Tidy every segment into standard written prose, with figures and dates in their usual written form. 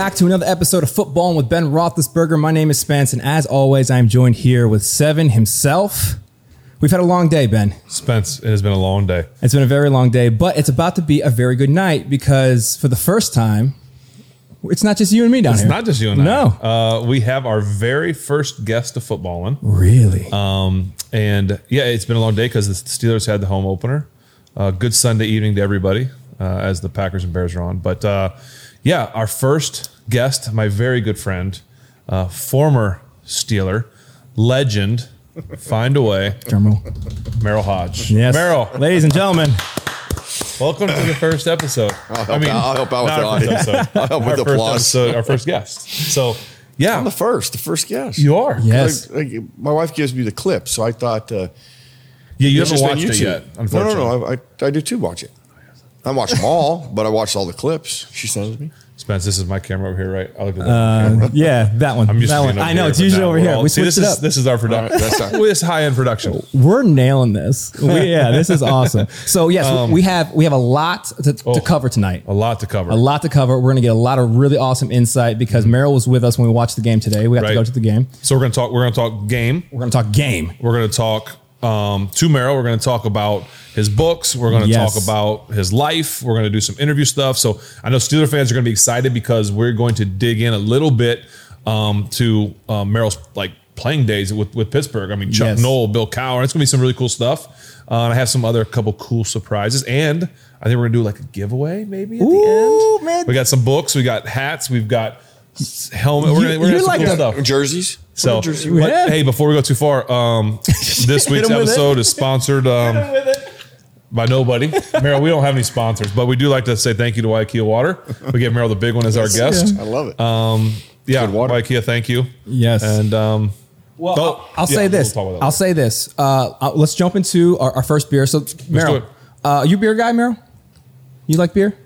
back to another episode of Footballin' with Ben Roethlisberger. My name is Spence, and as always, I am joined here with Seven himself. We've had a long day, Ben. Spence, it has been a long day. It's been a very long day, but it's about to be a very good night because for the first time, it's not just you and me down here. It's not just you and I. No. We have our very first guest of Footballin'. Really? And yeah, it's been a long day because the Steelers had the home opener. Good Sunday evening to everybody as the Packers and Bears are on. But yeah, our first guest, my very good friend, former Steeler, legend, find a way, Drumroll. Merrill Hodge. Yes. Merrill, Ladies and gentlemen. welcome to the first episode. I'll help out with the audience. I'll help with the applause. Our first guest. So yeah, I'm the first guest. you are. Yes. My wife gives me the clip, so I thought. Yeah, you it's haven't just watched been it YouTube. yet, unfortunately. No. I do too watch it. I watch them all, but I watched all the clips she sends me. Spence, this is my camera over here, right? I look at that camera. Yeah, that one. I'm used that to one. being over I know, here, it's but usually now over we're here. all- We See, switched this it is up. this is our production. That's not- This high-end production. We're nailing this. This is awesome. So yes, we have a lot to cover tonight. A lot to cover. A lot to cover. We're going to get a lot of really awesome insight because Merrill was with us when we watched the game today. We got to Right. go to the game. So we're gonna talk. We're gonna talk game. We're going to talk game. We're gonna talk to Merrill. We're gonna talk about his books. We're gonna Yes. talk about his life. We're gonna do some interview stuff. So I know Steeler fans are gonna be excited because we're going to dig in a little bit to Merrill's playing days with Pittsburgh. I mean, Chuck Yes. Noll, Bill Cowher. It's gonna be some really cool stuff. And I have some other couple cool surprises, and I think we're gonna do like a giveaway maybe at the end. Man. We got some books. We got hats. We've got helmet. We're You gonna have some like cool the- stuff. Jerseys. So, Jersey. but, Yeah. hey, before we go too far, this week's him with episode is sponsored by nobody. Merrill, we don't have any sponsors, but we do like to say thank you to Ikea Water. We get Merrill the Big One as our guest. I love it. Yeah, Good water. Ikea, thank you. Yes. And Well, Oh, I'll yeah, say this. we'll talk about that I'll say this. Let's jump into our first beer. So, Merrill, do you beer guy, Merrill? You like beer?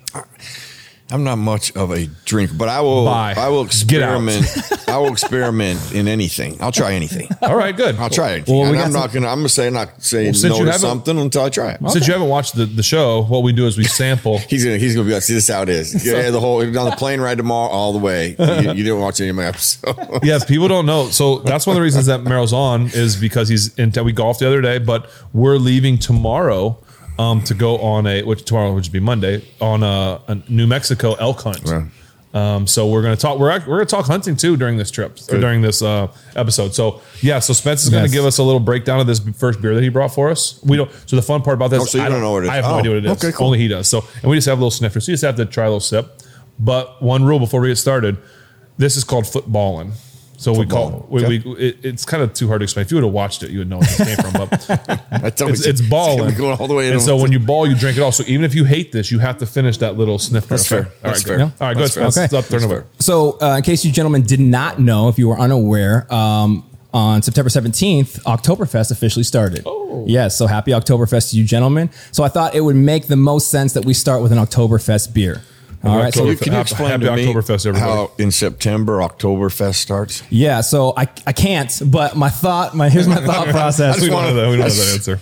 I'm not much of a drinker, but I will. Bye. I will Get out. experiment. I will experiment in anything. I'll try anything. all right, good. I'll try anything. Well, we And got I'm some- not gonna. I'm gonna say not saying since no you to haven't- something until I try it. Since you haven't watched the show, what we do is we sample. He's gonna be like, see, this is how it is. Yeah, the whole on the plane ride tomorrow all the way. You didn't watch any of my episodes. Yes, people don't know. So that's one of the reasons that Merrill's on is because he's in. We golfed the other day, but we're leaving tomorrow to go on which would be Monday, on a New Mexico elk hunt. Yeah. So we're going to talk. We're going to talk hunting too during this trip or during this episode. So yeah, so Spence is going to Yes. give us a little breakdown of this first beer that he brought for us. We don't. So the fun part about this, Oh, so you don't know what it is. I have no Oh, idea what it is. okay, cool. Only he does. So and we just have a little sniffer. So you just have to try a little sip. But one rule before we get started, this is called footballin'. So we call it's kind of too hard to explain. If you would have watched it, you would know where it came from. But it's balling. Going all the way in. And so when you ball, you drink it all. So even if you hate this, you have to finish that little sniff. That's fair. All right, That's good. fair. All right, good. That's fair. Spence. Okay. Up, turn That's over. fair. So, in case you gentlemen did not know, if you were unaware, on September 17th, Oktoberfest officially started. Oh. Yes, so happy Oktoberfest to you gentlemen. So I thought it would make the most sense that we start with an Oktoberfest beer. All right, so Oktoberfest. Can you explain Happy to me Oktoberfest, everybody. how in September Oktoberfest starts? yeah, so I can't, but here's my thought process. We don't know that. We don't know that answer.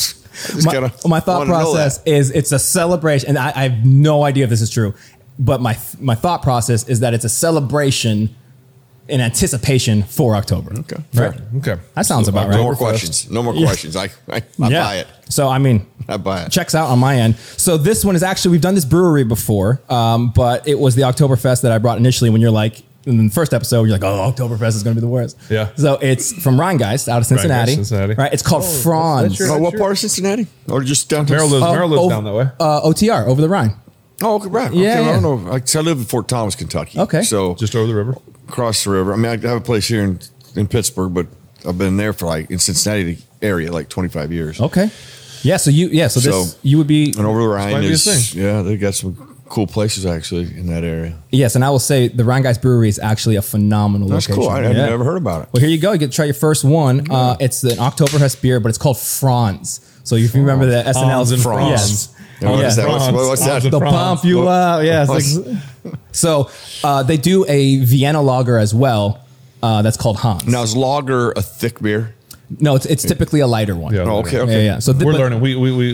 My thought process is it's a celebration, and I have no idea if this is true, but my thought process is that it's a celebration in anticipation for October. Okay. Right. Okay. That sounds about right. No more questions. No more questions. I buy it. So, I mean, I buy it. checks out on my end. So this one is actually, we've done this brewery before, but it was the Oktoberfest that I brought initially when you're like, in the first episode, you're like, oh, Oktoberfest is going to be the worst. Yeah. So it's from Rheingeist out of Cincinnati. Cincinnati. Right. It's called Franz. that's Oh, what part of Cincinnati? Or just downtown? Merrill lives down that way. OTR, over the Rhine. Oh, okay, right. Yeah, Okay, yeah. I don't know. I live in Fort Thomas, Kentucky. Okay. So Just over the river. across the river. I mean, I have a place here in Pittsburgh, but I've been there for in Cincinnati area 25 years. Okay. Yeah. So you would be, And over the Rhine might be a is, thing. yeah, they got some cool places actually in that area. yes. And I will say the Rheingeist Brewery is actually a phenomenal That's location. cool. I've Yeah. never heard about it. Well, here you go. You get to try your first one. It's an Oktoberfest beer, but it's called Franz. So if you remember the SNL's and Franz. Yes. And what is that? What's that? Franz. The pump you out. Yes. So they do a Vienna lager as well. That's called Hans. Now, is lager a thick beer? No, it's typically a lighter one. Yeah. Oh, okay, Yeah, okay. yeah. So We're learning. We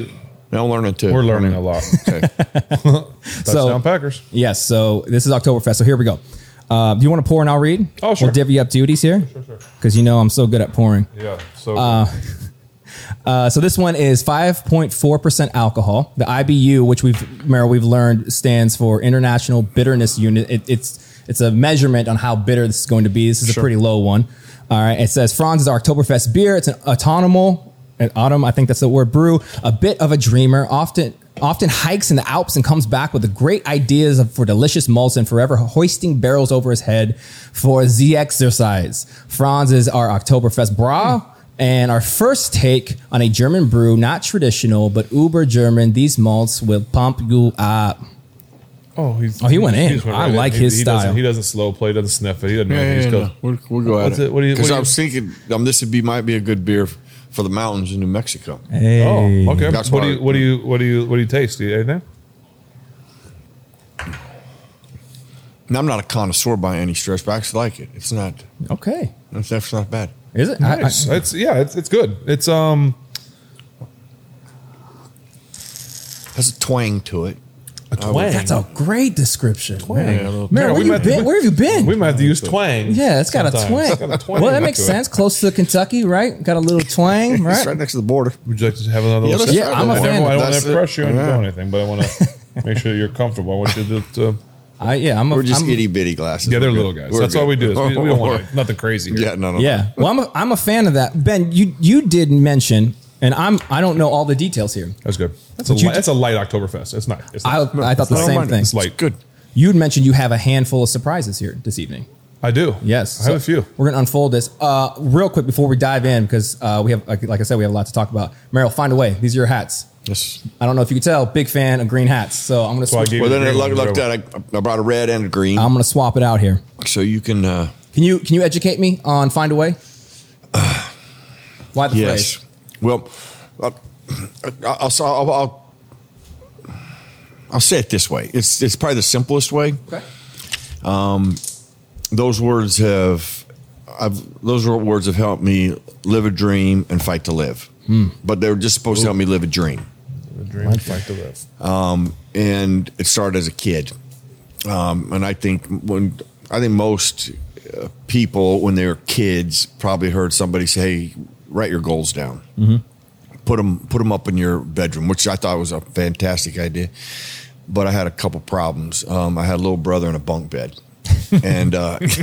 Now I'm learning too. We're learning a lot. Okay. Touchdown Packers. Yes. So this is Oktoberfest. So here we go. Do you want to pour and I'll read? Oh, sure. We'll divvy up duties here. Sure. Because you know I'm so good at pouring. Yeah. So So this one is 5.4% alcohol. The IBU, which we've learned stands for International Bitterness Unit. It's a measurement on how bitter this is going to be. This is a pretty low one. All right. It says Franz is our Oktoberfest beer. It's an autumn, I think that's the word, brew. A bit of a dreamer, often hikes in the Alps and comes back with the great ideas for delicious malts and forever hoisting barrels over his head for the exercise. Franz is our Oktoberfest bra. And our first take on a German brew, not traditional, but uber German. These malts will pump you up. He went in. Just went I right like in. his style. He doesn't slow play, doesn't sniff it. He doesn't know anything. He's No. We'll go at it. What Because I was thinking might be a good beer for the mountains in New Mexico. Hey. Oh, okay. That's What why- do you taste? Do you anything? Now, I'm not a connoisseur by any stretch, but I actually like it. It's not. Okay. That's not bad. Is it? Nice. It's good. It's Has a twang to it. a twang. That's a great description. Yeah, Mary, where have you been? We might have to use twang. Yeah, it's got a sometimes. twang. It's got a twang Well, that to makes it. sense. Close to Kentucky, right? Got a little twang, It's right? right next to the border. Would you like to have another Yeah, little let's sip? Yeah, I'm a try that. fan. I don't want That's to it. pressure you into Yeah. doing anything, but I want to make sure you're comfortable. I want you to We're just itty bitty glasses. yeah, they're We're little good. guys. We're That's good. all we do. Is we don't want nothing crazy here. Yeah, no. Yeah. Well, I'm a fan of that. Ben, you did mention, and I don't know all the details here. That's good. That's a light Oktoberfest. It's not. It's I not. thought the I don't same mind it. thing. It's light. Good. You'd mentioned you have a handful of surprises here this evening. I do. Yes, I have a few. We're going to unfold this real quick before we dive in because we have, like I said, we have a lot to talk about. Meryl, find a way. These are your hats. Yes. I don't know if you could tell, big fan of green hats. So I'm going to why I switch. gave Well, you then the it green one, looked at I brought a red and a green, I'm going to swap it out here. so you can. Can you educate me on find a way? Why the Yes. phrase? Well, I'll say it this way. It's probably the simplest way. Okay. Those words have helped me live a dream and fight to live. But they were just supposed to help me live a dream. The dream fight to live. And it started as a kid. And I think most people when they were kids probably heard somebody say, "Hey, write your goals down, put them up in your bedroom," which I thought was a fantastic idea. But I had a couple problems. I had a little brother in a bunk bed. And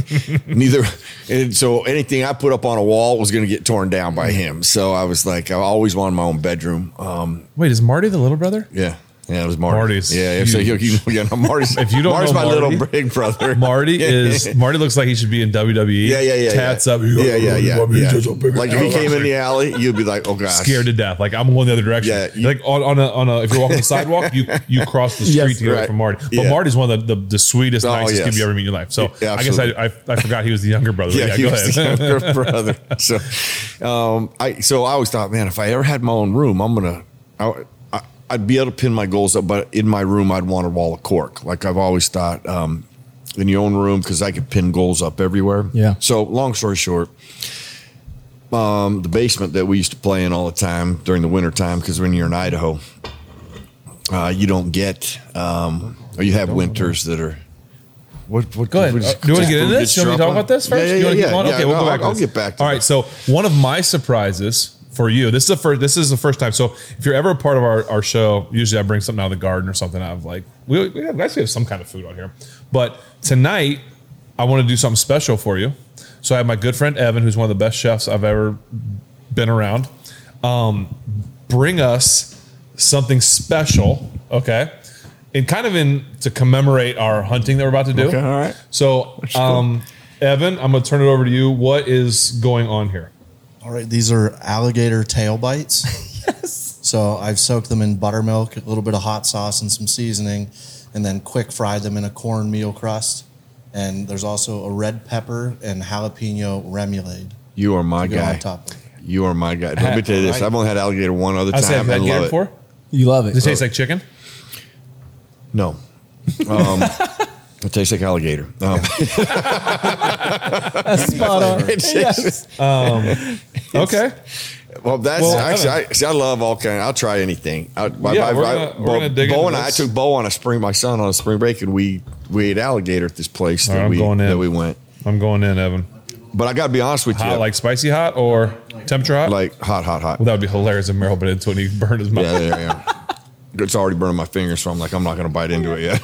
so anything I put up on a wall was going to get torn down by him. So I was like, I always wanted my own bedroom. Wait, is Marty the little brother? Yeah, it was Marty. Marty's yeah. So Marty's. If you don't Marty's know my Marty, little big brother. Marty looks like he should be in WWE. Yeah. Tats up. Yeah. Like if he came in the the alley, you'd be like, oh gosh, scared to death. Like I'm going the other direction. Yeah, like on a if you're walking the sidewalk, you cross the street Yes, to get away right. from Marty. But Yeah. Marty's one of the sweetest, nicest yes. kid you ever meet in your life. So Yeah, I guess absolutely. I forgot he was the younger brother. Yeah, he go was ahead. the younger brother. So, I always thought, man, if I ever had my own room, I'd be able to pin my goals up, but in my room, I'd want a wall of cork. Like I've always thought, in your own room, because I could pin goals up everywhere. Yeah. So, long story short, the basement that we used to play in all the time during the winter time, because when you're in Idaho, you don't get, or you have winters that are. What, Go ahead. Do you want to get into this? You want me to talk about this first? You wanna keep going? Okay, we'll go back to I'll this. get back to All that. right. So one of my surprises for you, this is the first time. So if you're ever a part of our show, usually I bring something out of the garden or something out of like, we actually have some kind of food out here. But tonight, I want to do something special for you. So I have my good friend Evan, who's one of the best chefs I've ever been around, bring us something special, okay? And kind of to commemorate our hunting that we're about to do. Okay, all right. So, Evan, I'm going to turn it over to you. What is going on here? All right, these are alligator tail bites. Yes. So I've soaked them in buttermilk, a little bit of hot sauce, and some seasoning, and then quick fried them in a cornmeal crust. And there's also a red pepper and jalapeno remoulade. You are my to go guy. on top of it. You are my guy. Let me tell you this. Right. I've only had alligator one other I said, time. have and you had love gator it. before? You love it. Does it taste like chicken? No. It tastes like alligator. Spot on. It tastes- Okay. Well, actually, I love all kind. I'll try anything. We're gonna dig Bo into and I took Bo on my son on a spring break, and we ate alligator at this place that we went. I'm going in, Evan. But I got to be honest with you, like spicy hot or temperature hot? Like hot. Well, that would be hilarious if Merrill bit into it and he burned his mouth. Yeah. It's already burning my fingers, so I'm like, I'm not going to bite into it yet.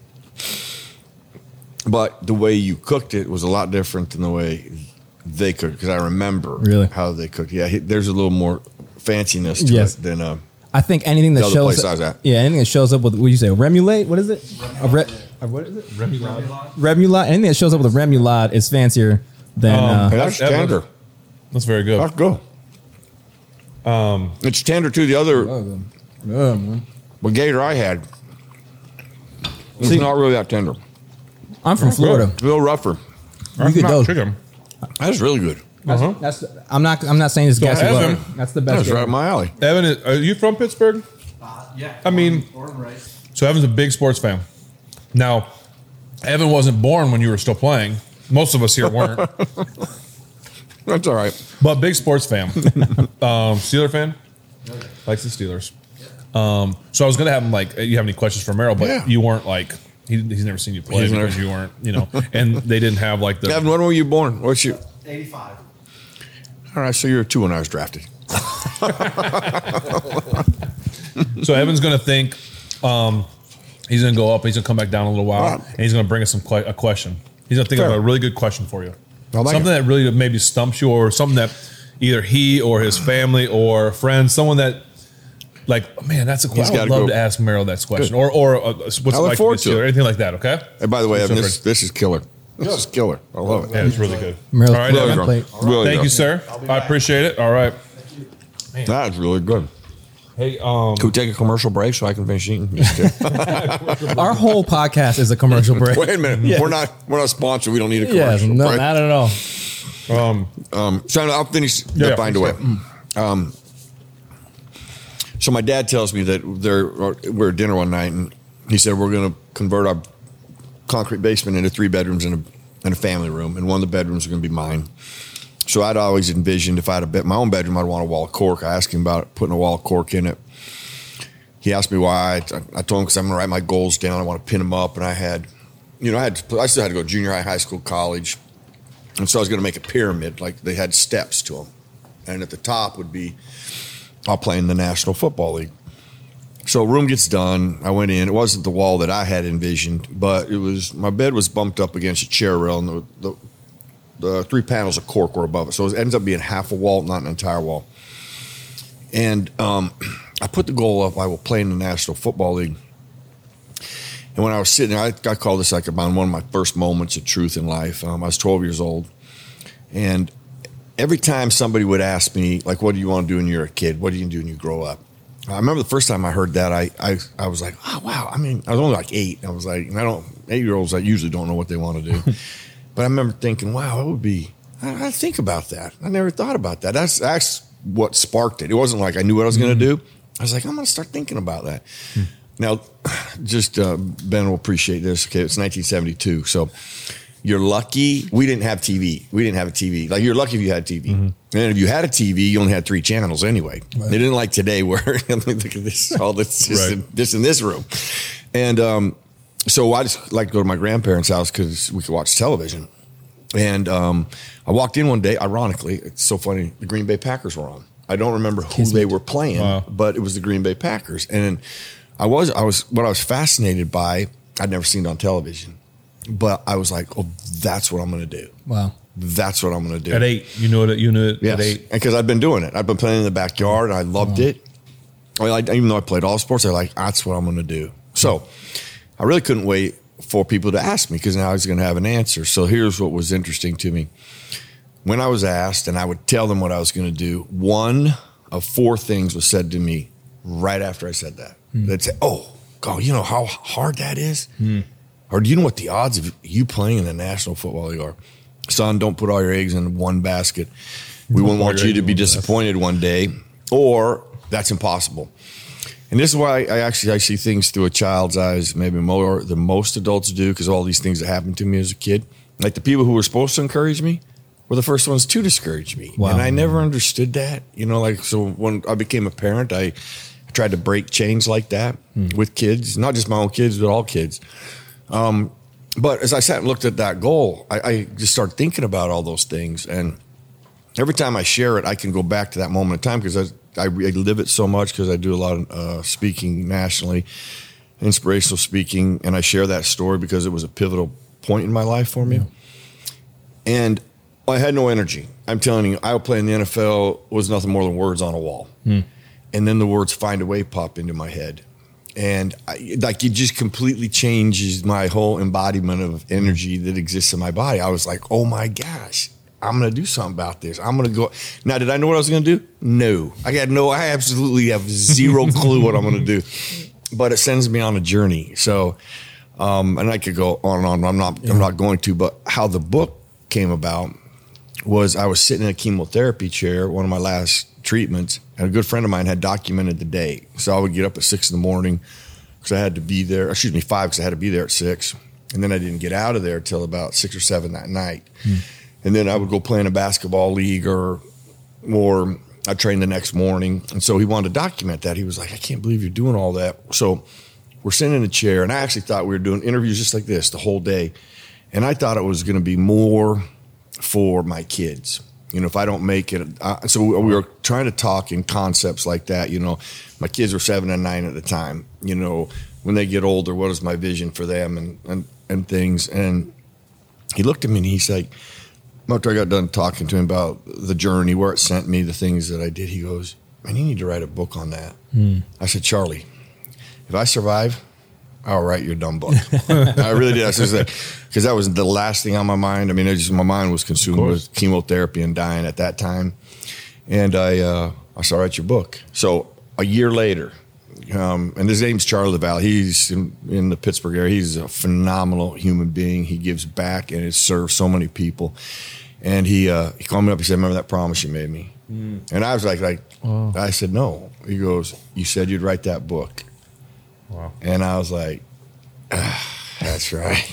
But the way you cooked it was a lot different than the way they cooked, because I remember how they cooked. Yeah, there's a little more fanciness to it than I think anything that shows anything that shows up with, what do you say, remulade? What is it? What is it? Remoulade. Anything that shows up with a remoulade is fancier than that's tender. That's very good. That's good. It's tender too. The other gator I had was not really that tender. I'm from Florida. It's a little rougher. You get those. Chicken. That's really good. That's I'm not saying it's gassy. Evan, that's the best. That's right up my alley. Evan, are you from Pittsburgh? Yeah. I mean, born and raised. So Evan's a big sports fan. Now, Evan wasn't born when you were still playing. Most of us here weren't. That's all right. But big sports fan. Steeler fan? Okay. Likes the Steelers. So I was going to have him you have any questions for Merrill, but you weren't he's never seen you play because you weren't, and they didn't have the... Evan, when were you born? What's your... 85. All right, so you're 2 when I was drafted. So Evan's going to think he's going to go up, he's going to come back down a little while, and he's going to bring us a question. He's going to think of a really good question for you. Something that really maybe stumps you, or something that either he or his family or friends, someone that, man, that's a question. I'd love to ask Merrill that question. Good. Or what's it like to be or anything like that, okay? And by the way, Evan, this is killer. This is killer. I love it. Yeah, it's really good. Merrill, all right, really Evan. Really Thank you, sir. I appreciate it. All right. Man. That is really good. Hey, can we take a commercial break so I can finish eating? Our whole podcast is a commercial break. Wait a minute. Yeah. We're not sponsored. We don't need a commercial. Yeah, no, right? not at all. So I'll finish that find away. So my dad tells me that we're at dinner one night, and he said we're going to convert our concrete basement into 3 bedrooms and a family room, and one of the bedrooms are going to be mine. So I'd always envisioned if I had my own bedroom, I'd want a wall of cork. I asked him about putting a wall of cork in it. He asked me why. I told him because I'm going to write my goals down. I want to pin them up, and I still had to go junior high, high school, college, and so I was going to make a pyramid, like they had steps to them, and at the top would be I'll play in the National Football League. So room gets done. I went in. It wasn't the wall that I had envisioned, but my bed was bumped up against a chair rail, and the 3 panels of cork were above it. So it ends up being half a wall, not an entire wall. And I put the goal up, I will play in the National Football League. And when I was sitting there, I call this one of my first moments of truth in life. I was 12 years old. And every time somebody would ask me, what do you want to do when you're a kid? What do you do when you grow up? I remember the first time I heard that, I was like, oh, wow. I mean, I was only 8. I was like, 8-year-olds, I usually don't know what they want to do. But I remember thinking, wow, it would be, I think about that. I never thought about that. That's what sparked it. It wasn't like I knew what I was going to do. I was like, I'm going to start thinking about that. Now, just Ben will appreciate this. Okay, it's 1972. So you're lucky. We didn't have TV. We didn't have a TV. You're lucky if you had a TV. And if you had a TV, you only had 3 channels anyway. Right. They didn't like today where, look at this, all this, this in this room. And so I just like to go to my grandparents' house because we could watch television. And I walked in one day, ironically, it's so funny, the Green Bay Packers were on. I don't remember who they were playing, but it was the Green Bay Packers. And what I was fascinated by, I'd never seen it on television. But I was like, oh, that's what I'm going to do. Wow. That's what I'm going to do. At 8, you knew it yes. At 8. Because I've been doing it. I've been playing in the backyard, and I loved it. Even though I played all sports, that's what I'm going to do. So I really couldn't wait for people to ask me because now I was going to have an answer. So here's what was interesting to me. When I was asked, and I would tell them what I was going to do, one of 4 things was said to me right after I said that. They'd say, oh, God, you know how hard that is? Or do you know what the odds of you playing in the National Football League are? Son, don't put all your eggs in one basket. We wouldn't want you to be disappointed one day, or that's impossible. And this is why I see things through a child's eyes, maybe more than most adults do, because all these things that happened to me as a kid. Like the people who were supposed to encourage me were the first ones to discourage me. Wow. And I never understood that. So when I became a parent, I tried to break chains like that with kids, not just my own kids, but all kids. But as I sat and looked at that goal, I just started thinking about all those things. And every time I share it, I can go back to that moment in time because I live it so much because I do a lot of speaking nationally, inspirational speaking, and I share that story because it was a pivotal point in my life for me. Yeah. And I had no energy. I'm telling you, I would play in the NFL was nothing more than words on a wall. And then the words "find a way" pop into my head. And it just completely changes my whole embodiment of energy that exists in my body. I was like, oh my gosh, I'm going to do something about this. I'm going to go. Now, did I know what I was going to do? No. I absolutely have zero clue what I'm going to do. But it sends me on a journey. So, and I could go on and on. I'm not going to. But how the book came about was I was sitting in a chemotherapy chair, one of my last treatments, and a good friend of mine had documented the day. So I would get up at 6 a.m. because I had to be there. 5 because I had to be there at 6. And then I didn't get out of there till about 6 or 7 that night. And then I would go play in a basketball league or I'd train the next morning. And so he wanted to document that. He was like, I can't believe you're doing all that. So we're sitting in a chair, and I actually thought we were doing interviews just like this the whole day. And I thought it was going to be more for my kids. If I don't make it. So we were trying to talk in concepts like that. My kids were 7 and 9 at the time. When they get older, what is my vision for them and things. And he looked at me and he's like, after I got done talking to him about the journey, where it sent me, the things that I did, he goes, man, you need to write a book on that. I said, Charlie, if I survive, I'll write your dumb book. I really did. I said, because that was the last thing on my mind. I mean, my mind was consumed with chemotherapy and dying at that time. And I said, write your book. So a year later, and his name's Charlie LaValle. He's in the Pittsburgh area. He's a phenomenal human being. He gives back and has served so many people. And he called me up. He said, remember that promise you made me? And I was like, oh. I said, no. He goes, you said you'd write that book. Wow. And I was like, that's right.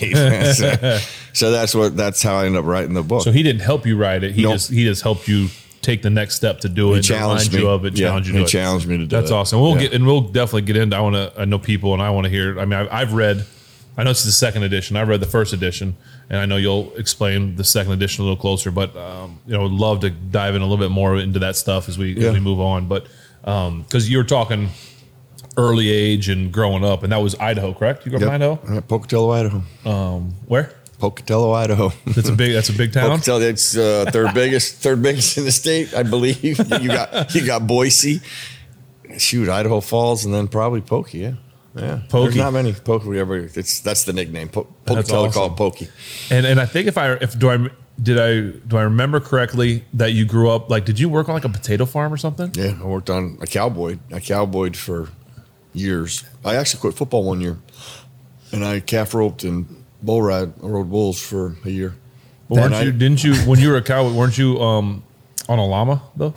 So that's how I ended up writing the book. So he didn't help you write it. He just helped you take the next step to do it. He challenged me. He challenged me to do it. That's awesome. We'll definitely get into. I know people, and I want to hear. I mean, I've read. I know it's the second edition. I read the first edition, and I know you'll explain the second edition a little closer. But would love to dive in a little bit more into that stuff as we move on. But because you were talking early age and growing up, and that was Idaho, correct? You grew up in Idaho? Pocatello, Idaho. Where? Pocatello, Idaho. That's a big town. Pocatello, it's third biggest in the state, I believe. You got Boise, Idaho Falls, and then probably Pokey. Yeah. Pokey. There's not many Pokey ever. That's the nickname. Pocatello awesome. Called Pokey. And I think do I remember correctly that you grew up did you work on a potato farm or something? Yeah, I worked on a cowboyed for years. I actually quit football one year, and I calf roped and bull rode bulls for a year. Well, didn't you when you were a cowboy? Weren't you on a llama though?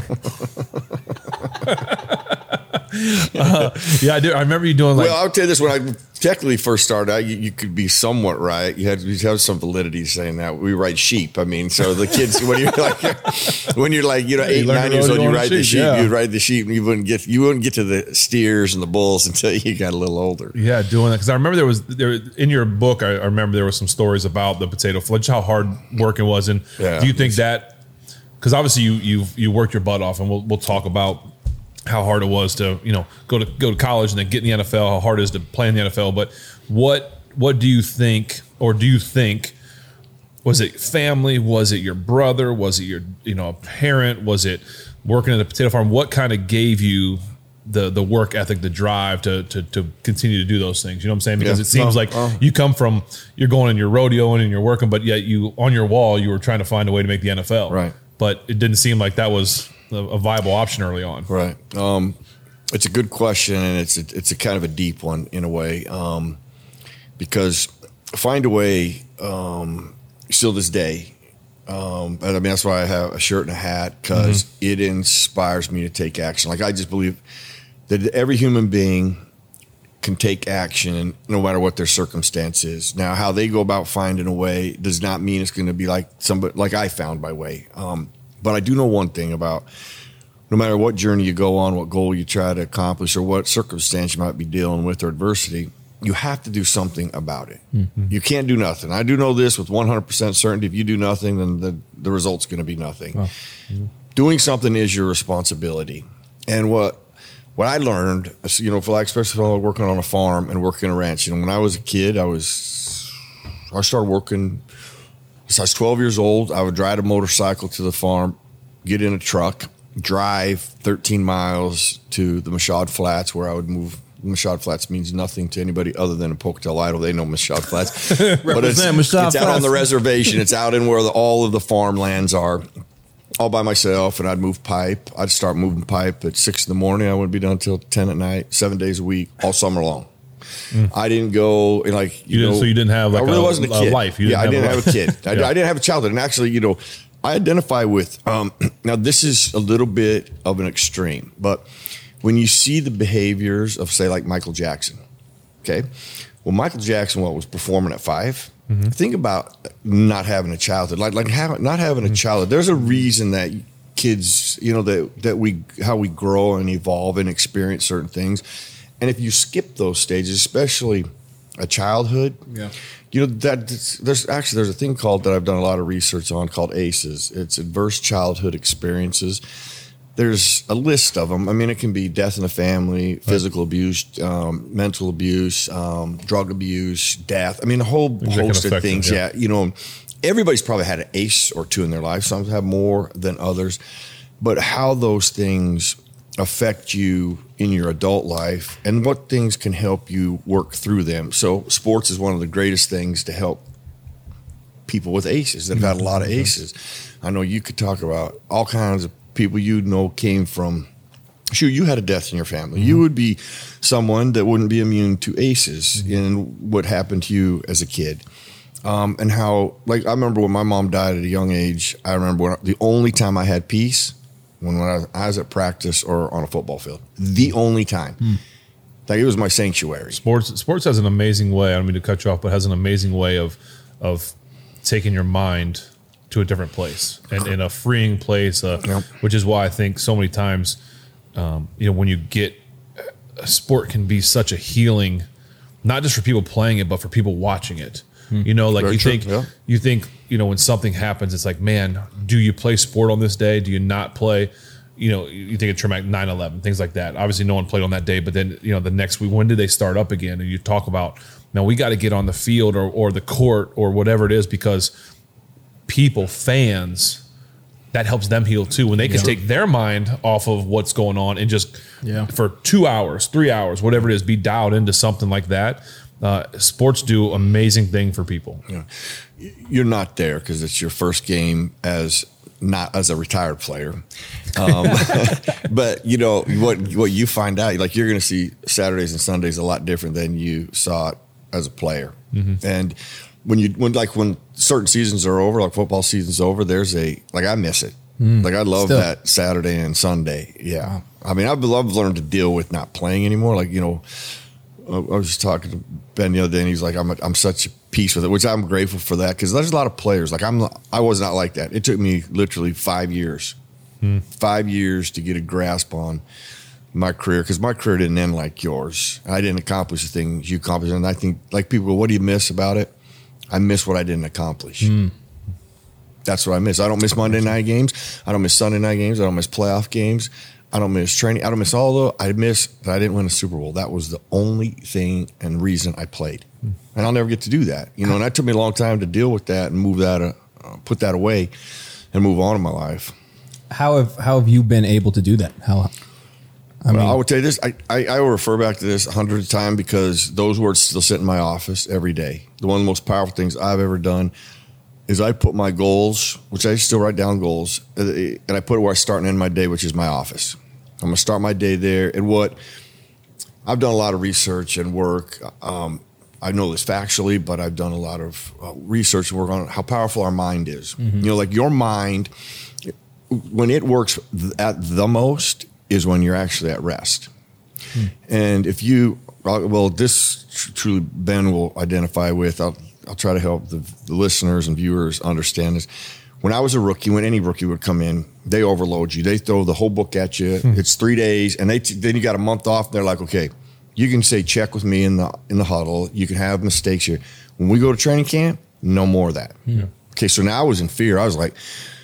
Yeah, I do. I remember you doing Well, I'll tell you this: when I technically first started out, you could be somewhat right. You have some validity saying that we ride sheep. I mean, so the kids when you're 8, 9 years old, you ride the sheep. Yeah. You ride the sheep, and you wouldn't get to the steers and the bulls until you got a little older. Yeah, doing that because I remember there in your book. I remember there were some stories about the potato field, how hard work it was, and do you think that because obviously you worked your butt off, and we'll talk about how hard it was to go to college and then get in the NFL, how hard it is to play in the NFL. But what do you think, or do you think, was it family? Was it your brother? Was it your a parent? Was it working at a potato farm? What kind of gave you the work ethic, the drive to continue to do those things? You know what I'm saying? Because it seems you come from, you're going and you're rodeoing and you're working, but yet you on your wall you were trying to find a way to make the NFL. Right. But it didn't seem like that was a viable option early on. Right. It's a good question, and it's a kind of a deep one in a way, because find a way still this day. And I mean, that's why I have a shirt and a hat, because it inspires me to take action. I just believe that every human being can take action no matter what their circumstance is. Now, how they go about finding a way does not mean it's going to be like somebody like I found my way. But I do know one thing about no matter what journey you go on, what goal you try to accomplish, or what circumstance you might be dealing with or adversity, you have to do something about it. Mm-hmm. You can't do nothing. I do know this with 100% certainty. If you do nothing, then the result's going to be nothing. Oh. Mm-hmm. Doing something is your responsibility. And what I learned, for like, especially when I was working on a farm and working a ranch, when I was a kid, I started working. So I was 12 years old. I would ride a motorcycle to the farm, get in a truck, drive 13 miles to the Machad Flats, where I would move. Machad Flats means nothing to anybody other than a Pocatello Idol. They know Machad Flats. But it's out on the reservation. It's out in where all of the farmlands are, all by myself. And I'd move pipe. I'd start moving pipe at 6 in the morning. I wouldn't be done until 10 at night, 7 days a week, all summer long. I didn't go so you didn't have like I really wasn't a kid. Life. I didn't have a kid. I didn't have a childhood. And actually, I identify with, now this is a little bit of an extreme, but when you see the behaviors of, say, like Michael Jackson, okay? Well, Michael Jackson, was performing at 5? Mm-hmm. Think about not having a childhood, not having a childhood. There's a reason that kids, how we grow and evolve and experience certain things. And if you skip those stages, especially a childhood, there's a thing called that I've done a lot of research on called ACEs. It's Adverse Childhood Experiences. There's a list of them. I mean, it can be death in the family, physical abuse, mental abuse, drug abuse, death. I mean, a whole host of things. Yeah. Everybody's probably had an ACE or two in their life. Some have more than others. But how those things affect you in your adult life and what things can help you work through them. So sports is one of the greatest things to help people with ACEs that have had a lot of ACEs. I know you could talk about all kinds of people came from, you had a death in your family. Mm-hmm. You would be someone that wouldn't be immune to ACEs in what happened to you as a kid. And how, I remember when my mom died at a young age, I remember the only time I had peace when I was at practice or on a football field. The only time. It was my sanctuary. Sports has an amazing way, I don't mean to cut you off, but has an amazing way of taking your mind to a different place and in a freeing place, which is why I think so many times, when you get a sport can be such a healing, not just for people playing it, but for people watching it. You think, when something happens, it's like, man, do you play sport on this day? Do you not play? You think of traumatic 9/11, things like that. Obviously no one played on that day, but then, the next week, when did they start up again? And you talk about, now we got to get on the field or the court or whatever it is, because fans, that helps them heal too. When they can take their mind off of what's going on and just for 2 hours, 3 hours, whatever it is, be dialed into something like that. Sports do amazing thing for people. Yeah. You're not there because it's your first game not as a retired player. But what you find out, you're going to see Saturdays and Sundays a lot different than you saw it as a player. Mm-hmm. And when certain seasons are over, like football season's over, I miss it. I love that Saturday and Sunday. Yeah. Wow. I mean, I've learned to deal with not playing anymore. I was just talking to Ben the other day, and he's like, I'm such a peace with it, which I'm grateful for that, because there's a lot of players. I was not like that. It took me literally 5 years, 5 years to get a grasp on my career, because my career didn't end like yours. I didn't accomplish the things you accomplished, and I think people go, what do you miss about it? I miss what I didn't accomplish. That's what I miss. I don't miss Monday night games. I don't miss Sunday night games. I don't miss playoff games. I don't miss training. I don't miss I miss that I didn't win a Super Bowl. That was the only thing and reason I played. And I'll never get to do that. And that took me a long time to deal with that and move that, put that away and move on in my life. How have you been able to do that? I would tell you this. I will refer back to this 100 times, because those words still sit in my office every day. One of the most powerful things I've ever done is I put my goals, which I still write down goals, and I put it where I start and end my day, which is my office. I'm going to start my day there. And I've done a lot of research and work. I know this factually, but I've done a lot of research and work on how powerful our mind is. Mm-hmm. Your mind, when it works at the most, is when you're actually at rest. And if this truly Ben will identify with. I'll try to help the listeners and viewers understand this. When I was a rookie, when any rookie would come in, they overload you. They throw the whole book at you. It's 3 days, and then you got a month off. They're like, okay, you can say check with me in the huddle. You can have mistakes here. When we go to training camp, no more of that. Yeah. Okay, so now I was in fear. I was like,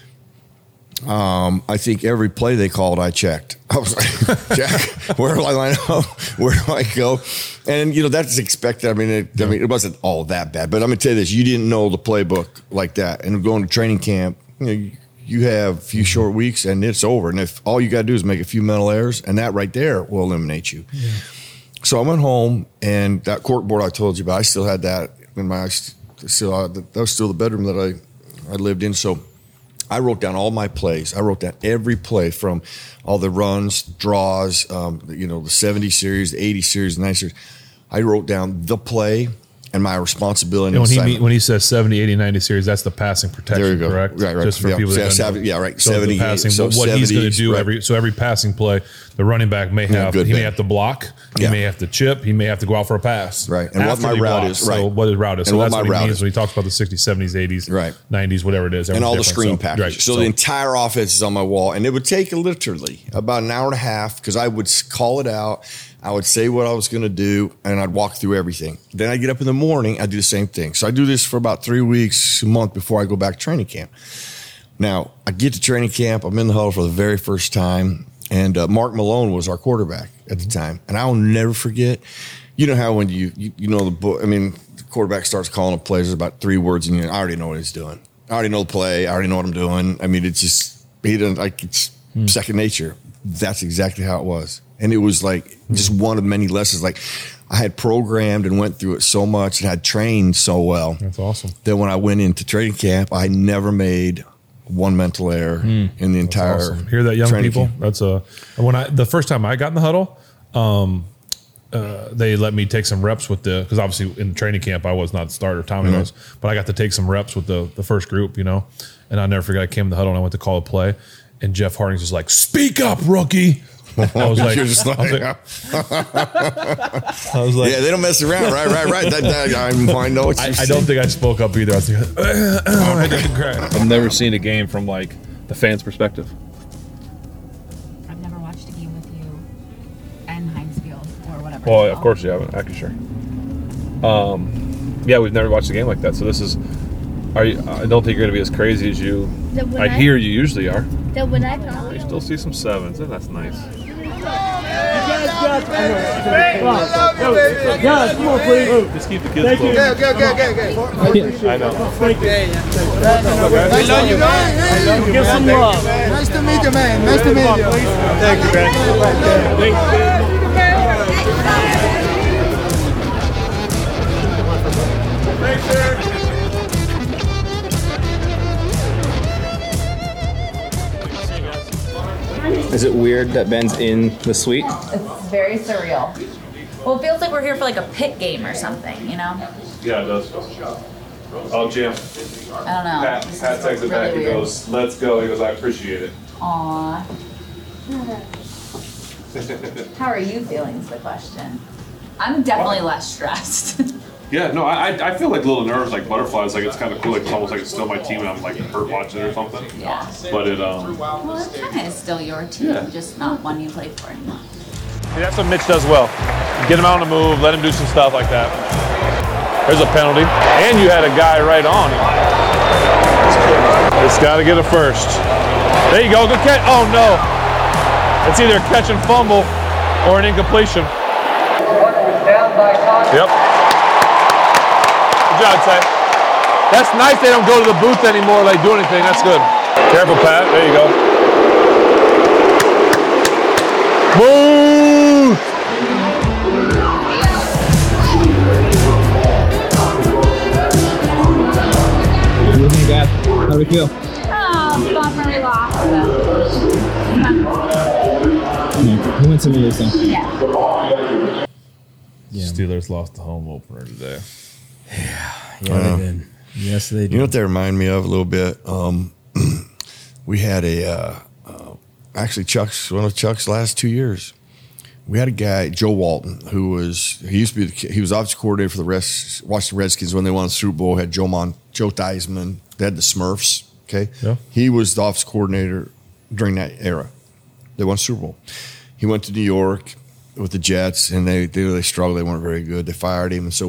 I think every play they called, I checked. I was like, Jack, where do I line up? Where do I go? And that's expected. I mean, it wasn't all that bad. But I'm gonna tell you this: you didn't know the playbook like that, and going to training camp, you have a few short weeks, and it's over. And if all you got to do is make a few mental errors, and that right there will eliminate you. Yeah. So I went home, and that cork board I told you about, I still had that in my. That was still the bedroom that I lived in. So I wrote down all my plays. I wrote down every play from all the runs, draws, the 70 series, the 80 series, the 90 series. I wrote down the play and my responsibility. When he says 70, 80, 90 series, that's the passing protection, there you go. Correct? Right. Just for people that don't know. Yeah, right. So 70, passing, so what 70, he's going to do right. every passing play, the running back may have to block, he may have to chip, he may have to go out for a pass. Right. And what my route is. Right. So what his route is. So that's what he means when he talks about the 60s, 70s, 80s, right. 90s, whatever it is. And all the screen packages. Right. So the entire offense is on my wall. And it would take literally about an hour and a half because I would call it out. I would say what I was going to do, and I'd walk through everything. Then I get up in the morning, I do the same thing. So I do this for about 3 weeks, a month before I go back to training camp. Now, I get to training camp. I'm in the huddle for the very first time, and Mark Malone was our quarterback at the time. And I'll never forget, you know how when you know the book, I mean, the quarterback starts calling up plays, there's about 3 words, and I already know what he's doing. I already know the play. I already know what I'm doing. I mean, it's just, it's second nature. That's exactly how it was. And it was like just one of many lessons. Like I had programmed and went through it so much and had trained so well. That's awesome. That when I went into training camp, I never made one mental error in the entire. Awesome. Hear that, young people? Camp. That's the first time I got in the huddle, they let me take some reps with because obviously in the training camp I was not the starter, Tommy was, but I got to take some reps with the first group, and I'll never forget. I came in the huddle and I went to call a play, and Jeff Harding's just like, "Speak up, rookie." I was like, yeah, they don't mess around, right. I know what I don't think I spoke up either. I was like, I didn't cry. I've never seen a game from like the fans' perspective. I've never watched a game with you and Heinz Field or whatever. Well, of course you haven't, AccuSure. Yeah, we've never watched a game like that. So this is. I don't think you're going to be as crazy as you. I hear you usually are. You still see some sevens, and that's nice. Guys, come on, please. Just keep the kids close. Go. I know. Thank you. I love you guys. Give some love. Nice to meet you, man. Nice to meet you. Thank you, man. Thanks, sir. Is it weird that Ben's in the suite? It's very surreal. Well, it feels like we're here for like a pit game or something, Yeah, it does. Oh, Jim. I don't know. Pat texts it back. He goes, "Let's go." He goes, "I appreciate it." Aw. How are you feeling is the question. I'm definitely less stressed. Yeah, no, I feel like little nerves, like butterflies. Like it's kind of cool. Like it's almost like it's still my team, and I'm like hurt watching it or something. Yeah. But it Well, it kind of is still your team, just not one you play for anymore. See, that's what Mitch does well. Get him out on the move, let him do some stuff like that. There's a penalty, and you had a guy right on him. It's got to get a first. There you go. Good catch. Oh no! It's either a catch and fumble or an incompletion. Yep. Good job, Tay. That's nice they don't go to the booth anymore, like do anything. That's good. Careful, Pat. There you go. Boo! What do you think, guys? How do we feel? Bummer we lost. Who wins some of this thing? Yeah. Steelers lost the home opener today. Yeah, they did. Yes, they did. You know what they remind me of a little bit? We had actually one of Chuck's last 2 years. We had a guy, Joe Walton, he was offensive coordinator for the Washington Redskins when they won the Super Bowl. Had Joe Theismann. They had the Smurfs. Okay, Yeah. He was the offensive coordinator during that era. They won Super Bowl. He went to New York with the Jets, and they struggled. They weren't very good. They fired him, and so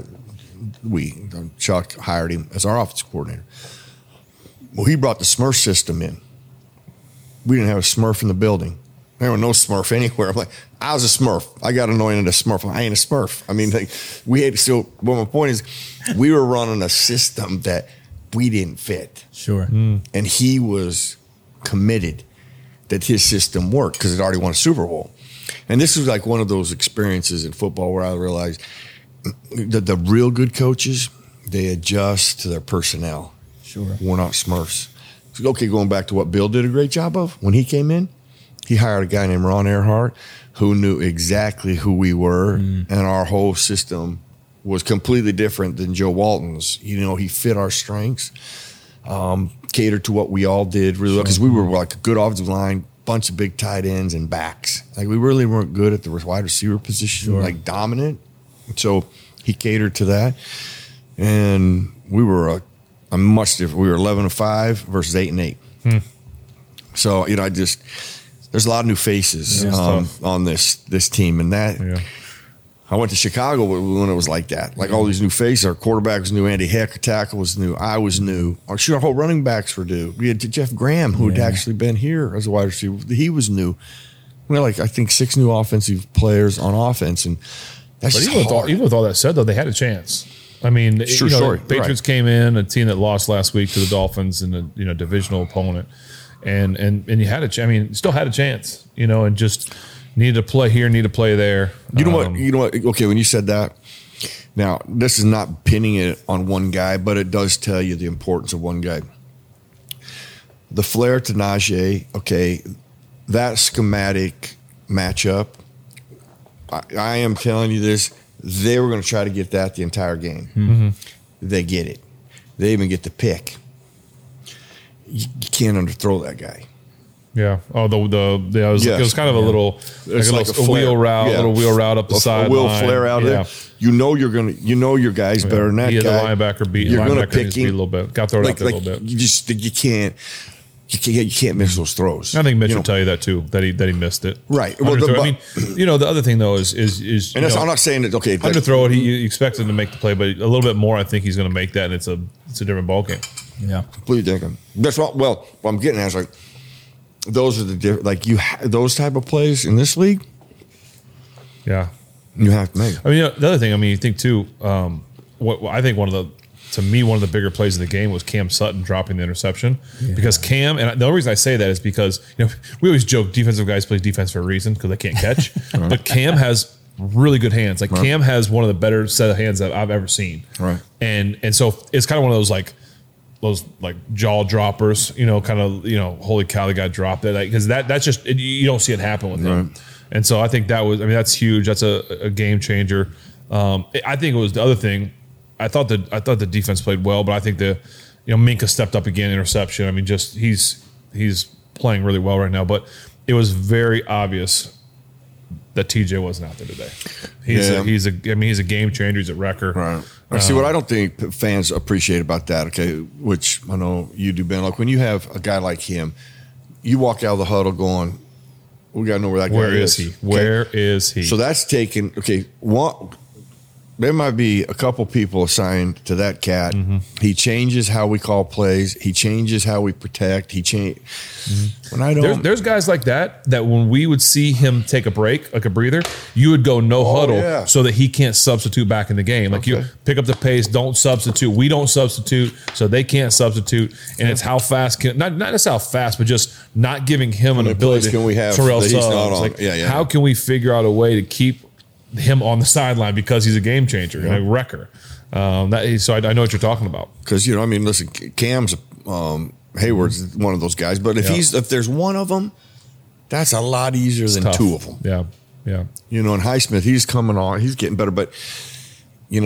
Chuck hired him as our offensive coordinator. Well, he brought the Smurf system in. We didn't have a Smurf in the building. There was no Smurf anywhere. I'm like, I was a Smurf. I got anointed a Smurf. I ain't a Smurf. I mean, we had still. Well, my point is, we were running a system that we didn't fit. Sure. And he was committed that his system worked because it already won a Super Bowl. And this was like one of those experiences in football where I realized that the real good coaches, they adjust to their personnel. Sure. We're not Smurfs. So, okay, going back to what Bill did a great job of when he came in, he hired a guy named Ron Earhart who knew exactly who we were, and our whole system was completely different than Joe Walton's. He fit our strengths, catered to what we all did really well, because we were like a good offensive line, bunch of big tight ends and backs. Like, we really weren't good at the wide receiver position, like dominant. So he catered to that, and we were a much different. We were 11-5 versus 8-8. So there's a lot of new faces on this team, and that. Yeah. I went to Chicago when it was like that. Like all these new faces. Our quarterback was new. Andy Heck, our tackle was new. I was new. Our whole running backs were new. We had Jeff Graham, who had actually been here as a wide receiver. He was new. We had I think 6 new offensive players on offense, and that's just hard. Even with all that said, though, they had a chance. I mean, Patriots came in, a team that lost last week to the Dolphins in a divisional opponent, and you had still had a chance, and just needed to play here, need to play there. You know what? Okay, when you said that, now this is not pinning it on one guy, but it does tell you the importance of one guy. The Flair to Najee, okay, that schematic matchup. I am telling you this. They were going to try to get that the entire game. Mm-hmm. They get it. They even get the pick. You can't underthrow that guy. Yeah. Oh, it was kind of a little, like a wheel route, a little wheel route up the sideline. A wheel flare out there. Your guy's better than that guy. The linebacker beat. You're going to pick him a little bit. Got thrown out there a little bit. You can't miss those throws. I think Mitch will tell you that too. That he missed it. Right. Well, the other thing though is and I'm not saying that. Okay, underthrow it. He expects him to make the play, but a little bit more. I think he's going to make that, and it's a different ball game. Yeah, completely different. That's what I'm getting at is those are the different. Those type of plays in this league. Yeah, you have to make. The other thing. You think too. What I think one of the bigger plays of the game was Cam Sutton dropping the interception, because Cam, and the only reason I say that is because we always joke defensive guys play defense for a reason because they can't catch, but Cam has really good hands. Cam has one of the better set of hands that I've ever seen. Right, and so it's kind of one of those jaw droppers, holy cow, the guy dropped it, because that's just you don't see it happen with him. Right. And so I think that's huge. That's a game changer. I think it was the other thing. I thought the defense played well, but I think Minka stepped up again, interception. He's playing really well right now, but it was very obvious that TJ wasn't out there today. He's a game changer. He's a wrecker. Right. See what I don't think fans appreciate about that. Okay, which I know you do, Ben. Like when you have a guy like him, you walk out of the huddle going, "We got to know where that guy is. Where is he? So that's taken. Okay, there might be a couple people assigned to that cat. Mm-hmm. He changes how we call plays. He changes how we protect. When I don't, there's guys like that when we would see him take a break, like a breather, you would go no huddle so that he can't substitute back in the game. You pick up the pace, don't substitute. We don't substitute, so they can't substitute. And it's how fast not just how fast, but just not giving him an ability can we have Terrell that he's Suggs. not on. How can we figure out a way to keep him on the sideline because he's a game changer and a wrecker? So I know what you're talking about. Because listen, Cam's Hayward's one of those guys, but if there's one of them, that's a lot easier than tough. Two of them. Yeah. And Highsmith, he's coming on, he's getting better, but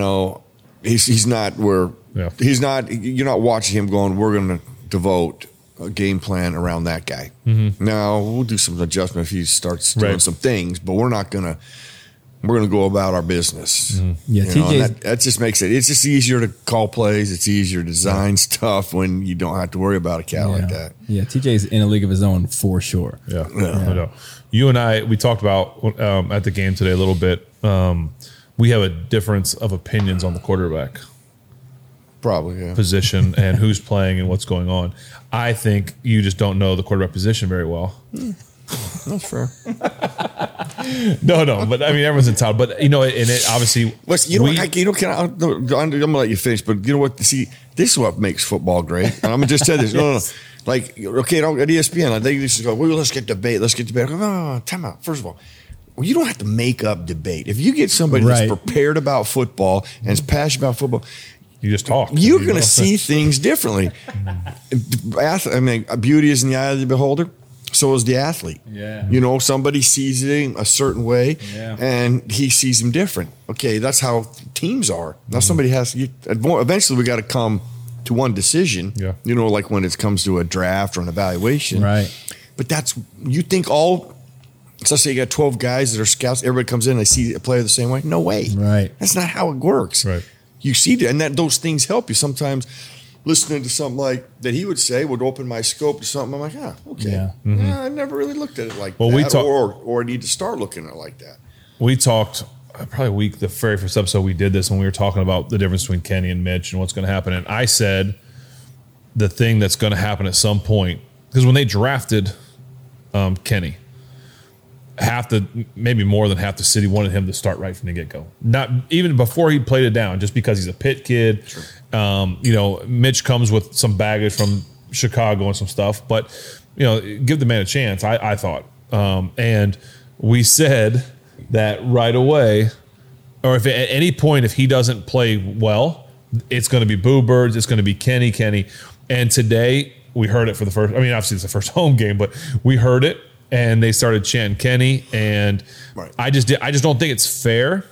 he's not where he's not. You're not watching him going, we're going to devote a game plan around that guy. Mm-hmm. Now we'll do some adjustment if he starts doing some things, but we're gonna go about our business. Mm-hmm. Yeah, that just makes it's just easier to call plays. It's easier to design stuff when you don't have to worry about a cat like that. Yeah, TJ's in a league of his own for sure. Yeah. I know. You and I, we talked about at the game today a little bit. We have a difference of opinions on the quarterback position and who's playing and what's going on. I think you just don't know the quarterback position very well. That's fair. No, but I mean everyone's entitled. But and it obviously. I'm gonna let you finish. But you know what? See, this is what makes football great. And I'm gonna just tell you this. No. Like, okay, at ESPN, they used to go, well, let's get debate. I go, no, time out. First of all, you don't have to make up debate. If you get somebody that's prepared about football and is passionate about football, you just talk. You're going to see things differently. I mean, beauty is in the eye of the beholder. So is the athlete. Yeah. Somebody sees him a certain way, and he sees him different. Okay, that's how teams are. Now somebody eventually we got to come to one decision. Yeah. Like when it comes to a draft or an evaluation. Right. But you think so let's say you got 12 guys that are scouts, everybody comes in and they see a player the same way. No way. Right. That's not how it works. Right. You see that, and those things help you. Sometimes listening to something like that he would say would open my scope to something. I'm like, okay. Yeah. Mm-hmm. I never really looked at it like that. Or I need to start looking at it like that. We talked probably the very first episode we did this when we were talking about the difference between Kenny and Mitch and what's going to happen. And I said the thing that's going to happen at some point, because when they drafted Kenny, maybe more than half the city wanted him to start right from the get-go. Not even before he played it down, just because he's a Pitt kid. Sure. Mitch comes with some baggage from Chicago and some stuff, but give the man a chance. I thought, and we said that right away, or if at any point if he doesn't play well, it's going to be Boo Birds, it's going to be Kenny. And today we heard it for the first. I mean, obviously it's the first home game, but we heard it. And they started chanting Kenny, and I just don't think it's fair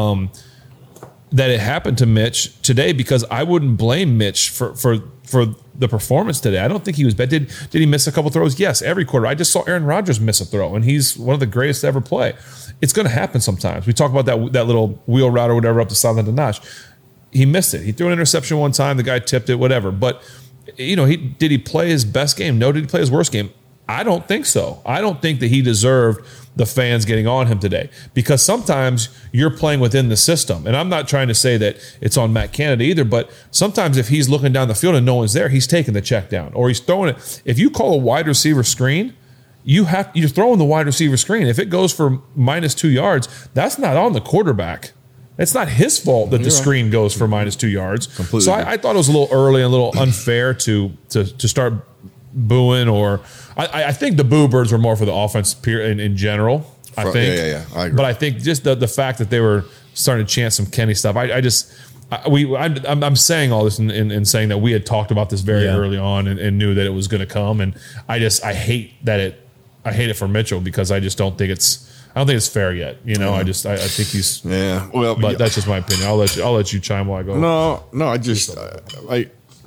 that it happened to Mitch today, because I wouldn't blame Mitch for the performance today. I don't think he was bad. Did he miss a couple throws? Yes, every quarter. I just saw Aaron Rodgers miss a throw, and he's one of the greatest to ever play. It's going to happen sometimes. We talk about that little wheel route or whatever up to Southland to Notch. He missed it. He threw an interception one time. The guy tipped it, whatever. But did he play his best game? No. Did he play his worst game? I don't think so. I don't think that he deserved the fans getting on him today, because sometimes you're playing within the system. And I'm not trying to say that it's on Matt Canada either, but sometimes if he's looking down the field and no one's there, he's taking the check down or he's throwing it. If you call a wide receiver screen, you're throwing the wide receiver screen. If it goes for -2 yards, that's not on the quarterback. It's not his fault that the screen goes for -2 yards. Completely. So I thought it was a little early and a little unfair to start booing, or I think the Boo Birds were more for the offense in general. I think, I agree. But I think just the fact that they were starting to chant some Kenny stuff, I'm saying all this in saying that we had talked about this very early on and knew that it was going to come, and I hate it for Mitchell, because I just don't think it's fair yet. I think he's but that's just my opinion. I'll let you chime while I go. No,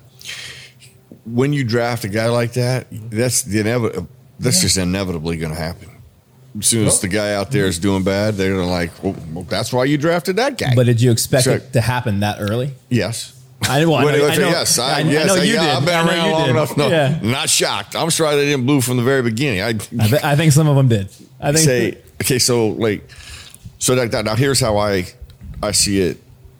when you draft a guy like that, that's just inevitably going to happen. As soon as the guy out there is doing bad, they're like, well, that's why you drafted that guy. But did you expect it to happen that early? Yes. I know you did. I've been around long enough. No, not shocked. I'm sorry they didn't blue from the very beginning. I think some of them did. Now here's how I see it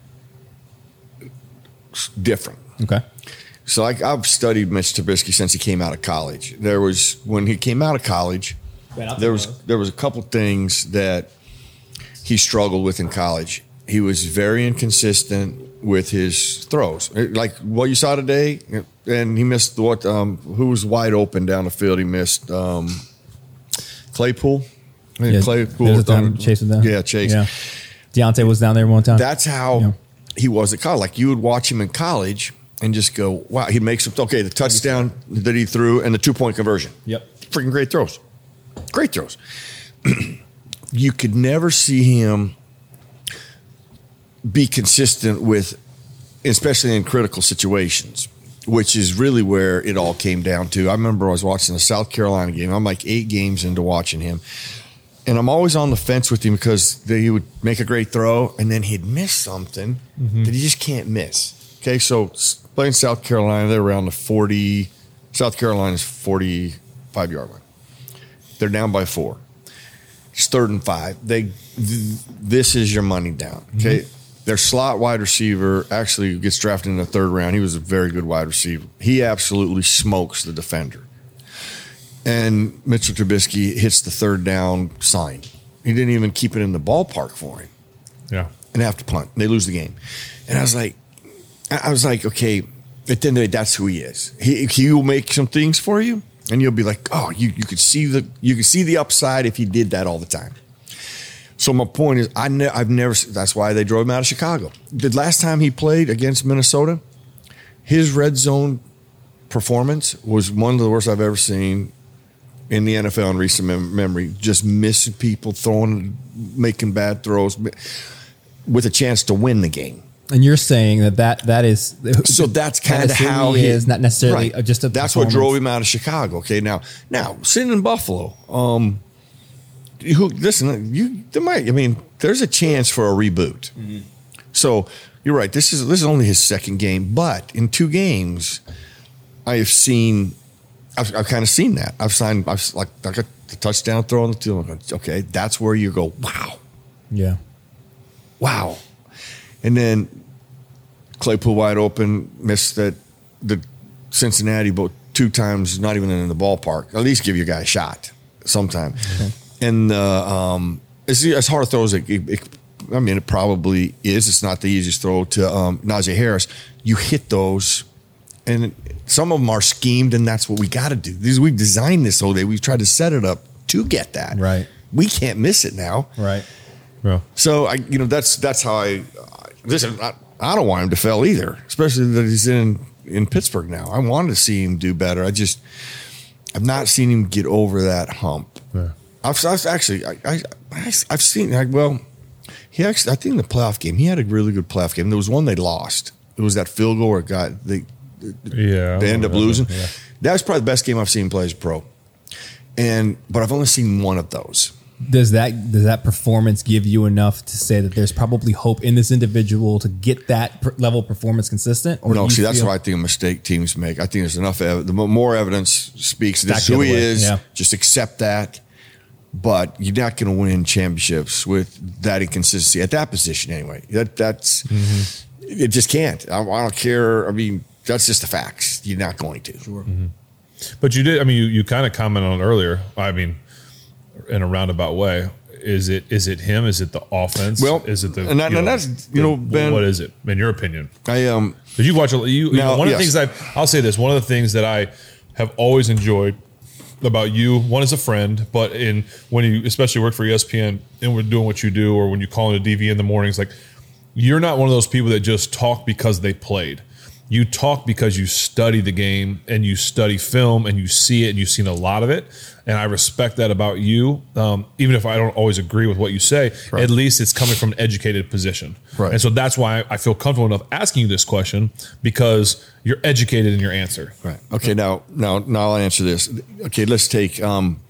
different. Okay. So I've studied Mitch Trubisky since he came out of college. When he came out of college, there was a couple things that he struggled with in college. He was very inconsistent with his throws, like what you saw today. And he missed who was wide open down the field. He missed Claypool. Claypool. Chase was down. Yeah, Chase. Yeah. Deontay was down there one time. That's how he was at college. Like you would watch him in college and just go, wow, he makes the touchdown that he threw and the 2-point conversion. Yep. Freaking great throws. Great throws. You could never see him be consistent with, especially in critical situations. which is really where it all came down to. I remember I was watching the South Carolina game. I'm like 8 games into watching him. And I'm always on the fence with him because he would make a great throw and then he'd miss something that he just can't miss. Okay, so playing South Carolina, they're around the 40. South Carolina's 45-yard line. They're down by 4. It's 3rd and 5. This is your money down. Okay, their slot wide receiver actually gets drafted in the 3rd round. He was a very good wide receiver. He absolutely smokes the defender. And Mitchell Trubisky hits the 3rd down sign. He didn't even keep it in the ballpark for him. Yeah. And have to punt. They lose the game. And I was like, okay, at the end of the day, that's who he is. He will make some things for you, and you'll be like, oh, you could see the upside if he did that all the time. So my point is, I've never. That's why they drove him out of Chicago. The last time he played against Minnesota, his red zone performance was one of the worst I've ever seen in the NFL in recent memory. Just missing people, making bad throws, with a chance to win the game. And you're saying that is so that's kind of how he is, not necessarily just a. That's what drove him out of Chicago. Okay, now sitting in Buffalo, there's a chance for a reboot. So you're right. This is only his 2nd game, but in 2 games, I've kind of seen that. I've like a touchdown throw on the field. Okay, that's where you go, wow. Yeah. Wow. And then Claypool wide open, missed the Cincinnati both 2 times, not even in the ballpark. At least give your guy a shot sometime. Okay. And it's as hard a throw as it probably is. It's not the easiest throw to Najee Harris. You hit those, and some of them are schemed, and that's what we got to do. We designed this whole day. We've tried to set it up to get that. Right. We can't miss it now. Right. Well. So that's how I don't want him to fail either, especially that he's in Pittsburgh now. I wanted to see him do better. I've not seen him get over that hump. Yeah. I've seen. He actually, I think in the playoff game, he had a really good playoff game. There was one they lost. It was that field goal where they ended up losing. Yeah. That was probably the best game I've seen him play as a pro. But I've only seen one of those. Does that performance give you enough to say that there's probably hope in this individual to get that level of performance consistent? Or no, that's what I think a mistake teams make. I think there's enough the more evidence speaks this is who he is. Yeah. Just accept that. But you're not going to win championships with that inconsistency at that position anyway. That's it just can't. I don't care. I mean, that's just the facts. You're not going to. Sure. Mm-hmm. But you did. I mean, you kind of commented on it earlier. I mean, in a roundabout way, is it him? Is it the offense? Well, is it the? That's Ben. What is it in your opinion? Did you watch one of the things I'll say this. One of the things that I have always enjoyed about you, one as a friend, but when you especially work for ESPN and we're doing what you do, or when you call in a DV in the mornings, like you're not one of those people that just talk because they played. You talk because you study the game and you study film and you see it and you've seen a lot of it. And I respect that about you. Even if I don't always agree with what you say, right. At least it's coming from an educated position. Right. And so that's why I feel comfortable enough asking you this question, because you're educated in your answer. Right. Okay. Now I'll answer this. Okay. Let's take,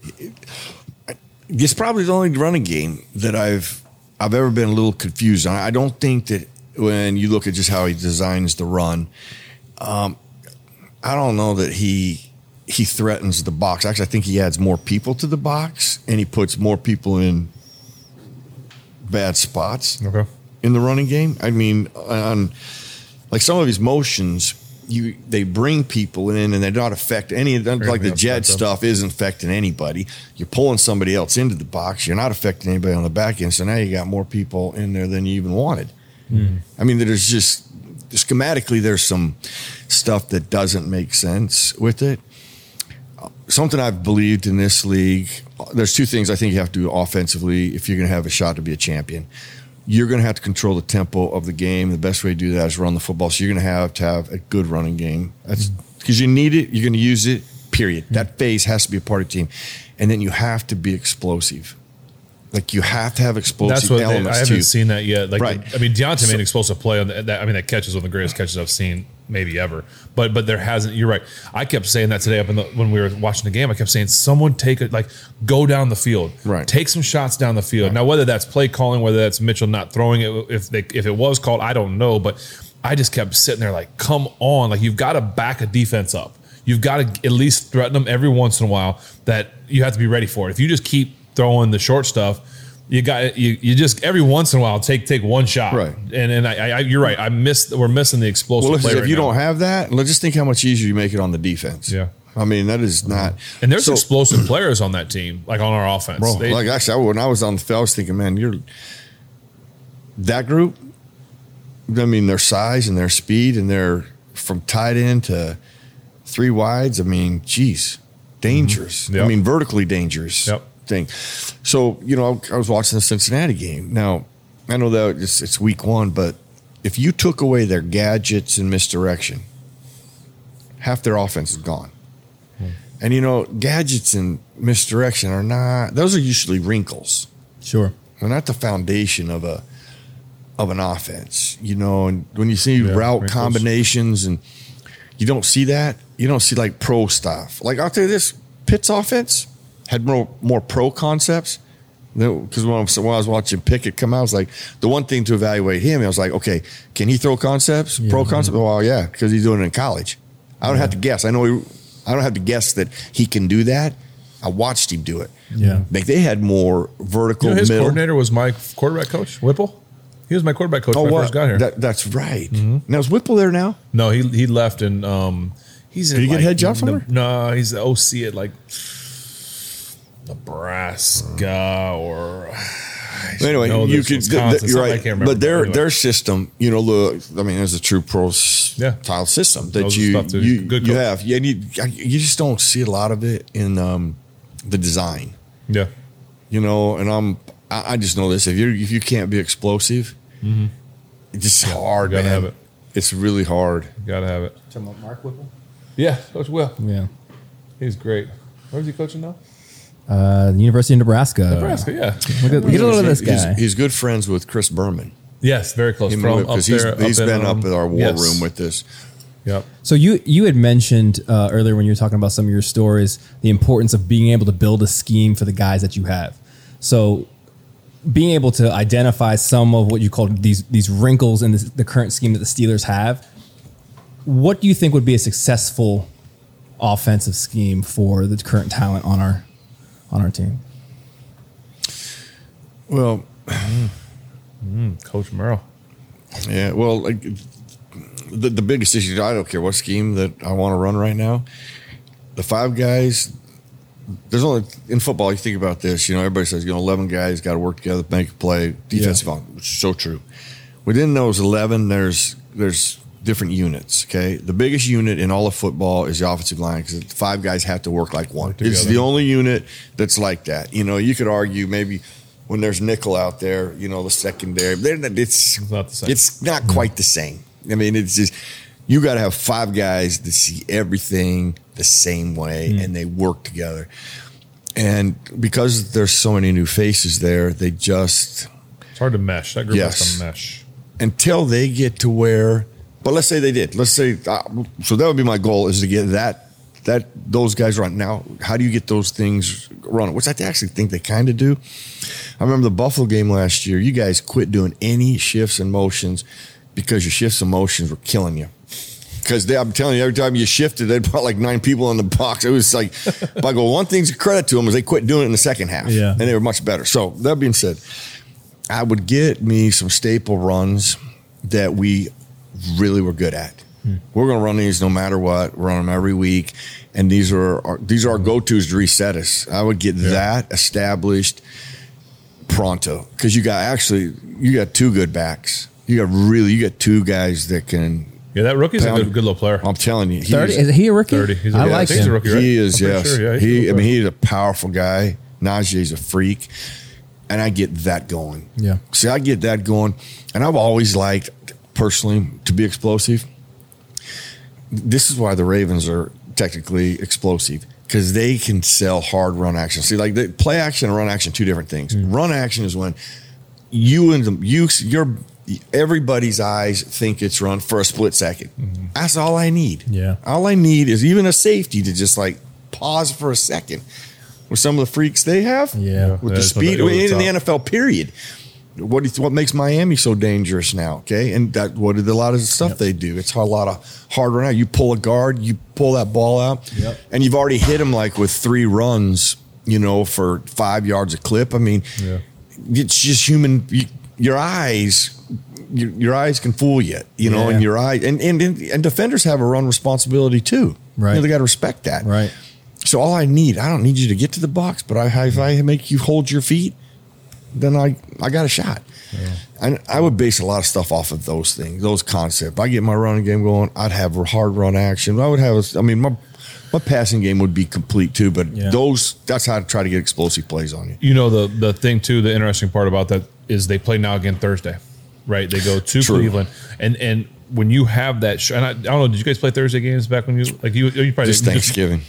it's probably the only running game that I've ever been a little confused on. I don't think that, when you look at just how he designs the run, I don't know that he threatens the box. Actually, I think he adds more people to the box, and he puts more people in bad spots in the running game. I mean, on like some of his motions, they bring people in and they don't affect any. Like the jet stuff isn't affecting anybody. You're pulling somebody else into the box. You're not affecting anybody on the back end. So now you got more people in there than you even wanted. I mean, there's just schematically, there's some stuff that doesn't make sense with it. Something I've believed in this league, there's 2 things I think you have to do offensively if you're going to have a shot to be a champion. You're going to have to control the tempo of the game. The best way to do that is run the football. So you're going to have a good running game. That's because you need it. You're going to use it, period. That phase has to be a part of the team. And then you have to be explosive. Like you have to have explosive elements. I haven't seen that yet. Like, right. I mean, Deontay made an explosive play on that. I mean, that catch is one of the greatest catches I've seen maybe ever. But there hasn't. You're right. I kept saying that today when we were watching the game. I kept saying, someone go down the field, right? Take some shots down the field. Right. Now, whether that's play calling, whether that's Mitchell not throwing it, if it was called, I don't know. But I just kept sitting there like, come on, like you've got to back a defense up. You've got to at least threaten them every once in a while. That you have to be ready for it. If you just keep throwing the short stuff, you just every once in a while take one shot, right? And you're right. We're missing the explosive. Well, play if you don't have that, let's just think how much easier you make it on the defense. Yeah, I mean that is not. And there's explosive players on that team, like on our offense. Bro, actually, when I was on the field, I was thinking, man, that group. I mean, their size and their speed, and their from tight end to 3 wides. I mean, geez, dangerous. Mm-hmm. Yep. I mean, vertically dangerous. Yep. Thing. So, I was watching the Cincinnati game. Now, I know that it's week 1, but if you took away their gadgets and misdirection, half their offense is gone. And, gadgets and misdirection those are usually wrinkles. Sure. They're not the foundation of an offense, and when you see route wrinkles. Combinations and you don't see that, you don't see like pro stuff. Like I'll tell you this, Pitt's offense had more pro concepts. Because when I was watching Pickett come out, I was like, the one thing to evaluate him, I was like, okay, can he throw concepts, pro concepts? Well, yeah, because he's doing it in college. I don't have to guess. I don't have to guess that he can do that. I watched him do it. Yeah, like they had more vertical. His middle. coordinator was my quarterback coach, Whipple. He was my quarterback coach when I first got here. That's right. Mm-hmm. Now is Whipple there now? No, he left and he's. Did he get head job somewhere? No, he's the OC at like Nebraska or. Anyway, you could. You're right, I can't remember. But their system, there's a true pro style system that you have. Yeah, you just don't see a lot of it in the design. Yeah, and I just know this: if you can't be explosive, it's just hard. You gotta have it. It's really hard. You gotta have it. Talking about Mark Whipple? Yeah, Coach Will. Yeah, he's great. Where's he coaching now? The University of Nebraska. Nebraska, yeah. Get a load of this guy. He's good friends with Chris Berman. Yes, very close. He's been up at our war room with this. Yep. So you had mentioned earlier when you were talking about some of your stories, the importance of being able to build a scheme for the guys that you have. So being able to identify some of what you call these wrinkles in the current scheme that the Steelers have, what do you think would be a successful offensive scheme for the current talent on our team? Well, Coach Merrill. Yeah, well, like the biggest issue, I don't care what scheme that I want to run right now. The 5 guys, there's only in football. You think about this, everybody says 11 guys got to work together, make a play, defensive on, which is so true. Within those 11, there's different units. Okay, the biggest unit in all of football is the offensive line because 5 guys have to work like one. It's the only unit that's like that. You could argue maybe when there's nickel out there, the secondary, it's not the same. It's not quite the same. I mean, it's just you got to have 5 guys that see everything the same way and they work together. And because there's so many new faces there, it's hard to mesh. That group has to mesh until they get to where. But let's say they did. Let's say so. That would be my goal is to get those guys run. Now, how do you get those things running? Which I actually think they kind of do. I remember the Buffalo game last year. You guys quit doing any shifts and motions because your shifts and motions were killing you. Because I'm telling you, every time you shifted, they'd put like 9 people in the box. It was like, if I go, one thing's a credit to them is they quit doing it in the second half. Yeah. And they were much better. So that being said, I would get me some staple runs that we really were good at. We're going to run these no matter what. We're on them every week. And these are our go-tos to reset us. I would get that established pronto. Because you got 2 good backs. You got 2 guys that can. Yeah, that rookie's a good little player. I'm telling you. 30? Is he a rookie? 30. I like him. He's a rookie, right? He is, yes. Sure, yeah, he's a powerful guy. Najee's a freak. And I get that going. Yeah. See, I get that going. And I've always liked, personally, to be explosive. This is why the Ravens are technically explosive. Because they can sell hard run action. See, like the play action and run action, 2 different things. Run action is when your everybody's eyes think it's run for a split second. That's all I need. Yeah. All I need is even a safety to just like pause for a second. With some of the freaks they have, with the speed, in the NFL, period. What makes Miami so dangerous now? Okay, and a lot of the stuff they do. It's a lot of hard run out. You pull a guard, you pull that ball out, and you've already hit them like with 3 runs, for 5 yards a clip. I mean, it's just human. Your eyes can fool you, and your eyes and defenders have a run responsibility too. Right, they got to respect that. Right. So I don't need you to get to the box, but if I make you hold your feet, then I got a shot. Yeah. And I would base a lot of stuff off of those things, those concepts. If I get my running game going, I'd have a hard run action. My passing game would be complete too, but that's how to try to get explosive plays on you. The thing too, the interesting part about that is they play now again Thursday, right? They go to Cleveland, and when you have that, and I don't know, did you guys play Thursday games back when you probably just Thanksgiving?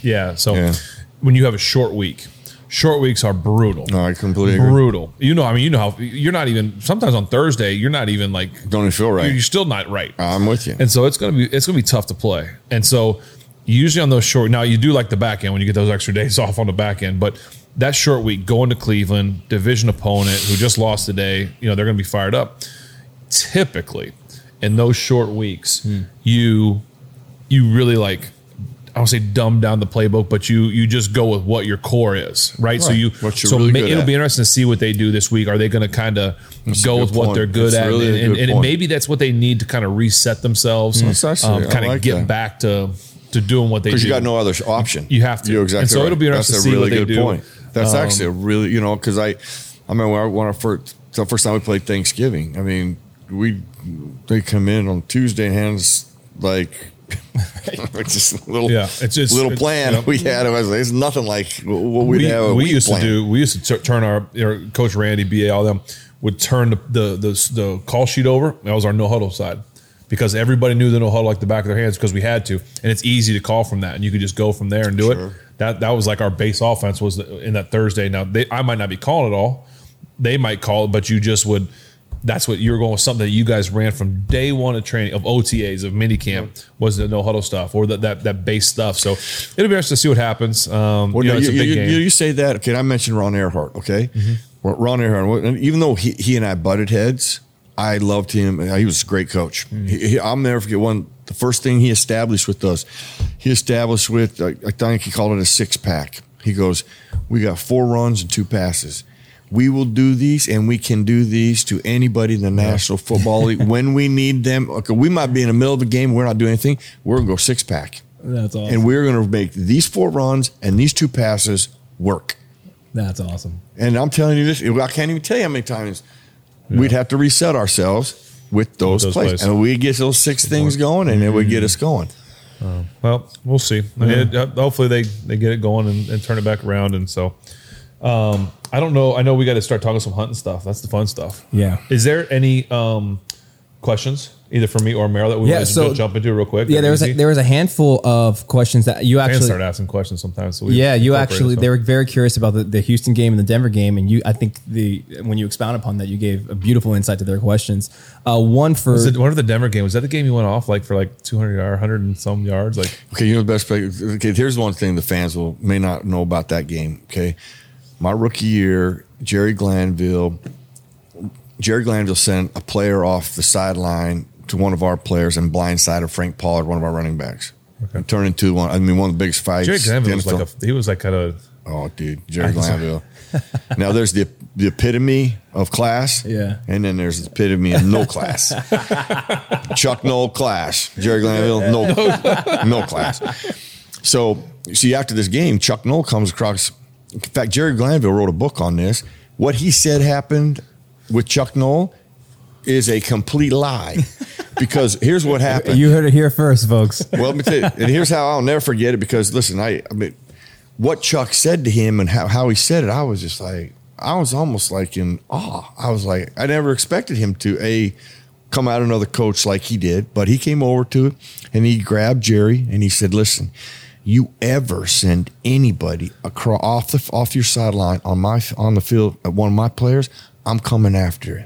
When you have a short week. Short weeks are brutal. No, I completely agree. Brutal. How you're not even sometimes on Thursday. You're not even like don't even feel right. You're still not right. I'm with you. And so it's gonna be tough to play. And so usually on those short, now you do like the back end when you get those extra days off on the back end, but that short week going to Cleveland, division opponent who just lost today, they're gonna be fired up. Typically, in those short weeks, you really like. I don't say dumb down the playbook, but you just go with what your core is, right? So it'll be interesting to see what they do this week. Are they going to kind of go with what they're good at, and maybe that's what they need to kind of reset themselves, kind of get back to doing what they do. Because you got no other option. You have to. You're exactly and so right. it'll be interesting to see what they do. That's a really good point. That's actually a really because I remember the first time we played Thanksgiving. I mean, they come in on Tuesday and hands like. Just a little plan we had. It's nothing like what we'd have. We used to turn our Coach Randy, BA, all them would turn the call sheet over. That was our no huddle side because everybody knew the no huddle like the back of their hands because we had to, and it's easy to call from that, and you could just go from there and do it. That was like our base offense was in that Thursday. Now I might not be calling it all. They might call it, but you just would. That's what you were going with, something that you guys ran from day one of training, of OTAs, of minicamp, was the no huddle stuff or that base stuff. So it'll be interesting to see what happens. It's a big game. You say that. Okay, I mentioned Ron Earhart. Okay, Ron Earhart. Even though he and I butted heads, I loved him. He was a great coach. I'll never forget the first thing he established with us. He established with I think he called it a 6-pack. He goes, "We got 4 runs and 2 passes. We will do these, and we can do these to anybody in the National Football League when we need them. Okay, we might be in the middle of the game, we're not doing anything. We're going to go 6-pack. That's awesome. And we're going to make these 4 runs and these 2 passes work." That's awesome. And I'm telling you this, I can't even tell you how many times we'd have to reset ourselves with those plays. And we'd get those 6 things going, and it would get us going. Well, we'll see. Hopefully they get it going and turn it back around. And so I don't know. I know we got to start talking some hunting stuff. That's the fun stuff. Yeah. Is there any questions either from me or Meryl that we want to jump into real quick? Yeah, there was a handful of questions that you actually start asking questions sometimes. So they were very curious about the Houston game and the Denver game, and I think when you expound upon that, you gave a beautiful insight to their questions. One for the Denver game, was that the game you went off like for like 200 yards, 100 and some yards? Like, okay, the best play. Okay, here's one thing the fans may not know about that game. Okay, my rookie year, Jerry Glanville sent a player off the sideline to one of our players and blindsided Frank Pollard, one of our running backs. Okay. And turned into one of the biggest fights. Jerry Glanville was like kind of. Oh, dude, Jerry Glanville. Now there's the epitome of class, and then there's the epitome of no class. Chuck Noll class, Jerry Glanville no class. So see, after this game, Chuck Noll comes across. In fact, Jerry Glanville wrote a book on this. What he said happened with Chuck Noll is a complete lie. Because here's what happened. You heard it here first, folks. Well, let me tell you, and here's how I'll never forget it. Because listen, I mean, what Chuck said to him and how he said it, I was just like, I was almost like in awe. I was like, I never expected him to come out another coach like he did, but he came over to it and he grabbed Jerry and he said, "Listen, you ever send anybody off your sideline on the field at one of my players, I'm coming after it."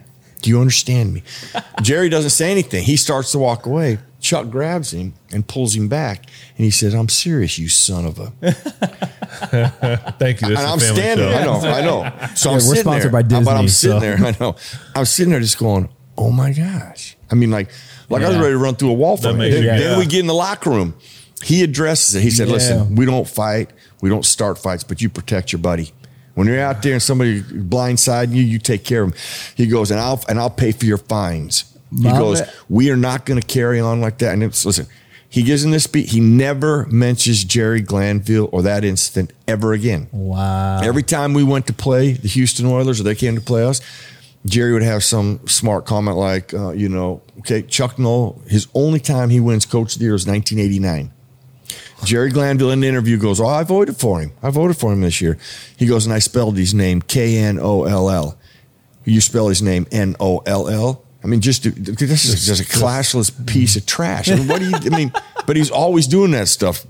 Do you understand me? Jerry doesn't say anything. He starts to walk away. Chuck grabs him and pulls him back. And he says, I'm serious, you son of a. Thank you. This And is I'm a family standing. show. I know. So I'm we're sitting sponsored there. by Disney, But I'm sitting so- there. I know. I'm sitting there just going, oh my gosh. I mean, like I was Yeah. ready to run through a wall for That him. makes Then, you- then we get in the locker room. He addresses it. He said, Yeah. listen, we don't fight. We don't start fights, but you protect your buddy. When you're out there and somebody blindsiding you, you take care of them. He goes, and I'll pay for your fines. He Love goes, it. we are not going to carry on like that. And listen, he gives him this speech. He never mentions Jerry Glanville or that incident ever again. Wow. Every time we went to play the Houston Oilers or they came to play us, Jerry would have some smart comment like, okay, Chuck Noll, his only time he wins Coach of the Year is 1989. Jerry Glanville in the interview goes, oh, I voted for him. I voted for him this year. He goes, and I spelled his name Knoll. You spell his name Noll. I mean, this is just a classless piece of trash. I mean, but he's always doing that stuff,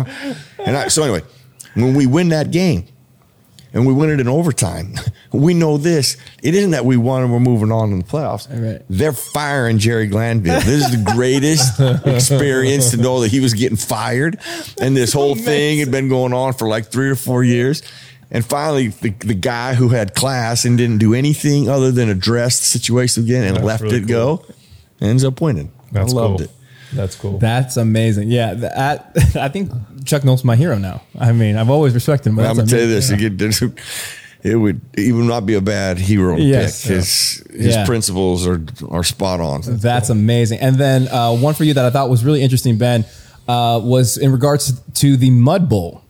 So anyway, when we win that game, and we win it in overtime, we know this. It isn't that we won and we're moving on in the playoffs. Right. They're firing Jerry Glanville. This is the greatest experience to know that he was getting fired. And this whole thing had been going on for like 3 or 4 years. And finally, the guy who had class and didn't do anything other than address the situation again and left really it go, ends up winning. That's I loved cool. it. That's cool. That's amazing. Yeah, I think Chuck Noll's my hero now. I mean, I've always respected him. But I'm that's going to tell you amazing. this. It would not be a bad hero to Yes. pick. His Yeah. principles are spot on. That's amazing. And then one for you that I thought was really interesting, Ben, was in regards to the Mud Bowl.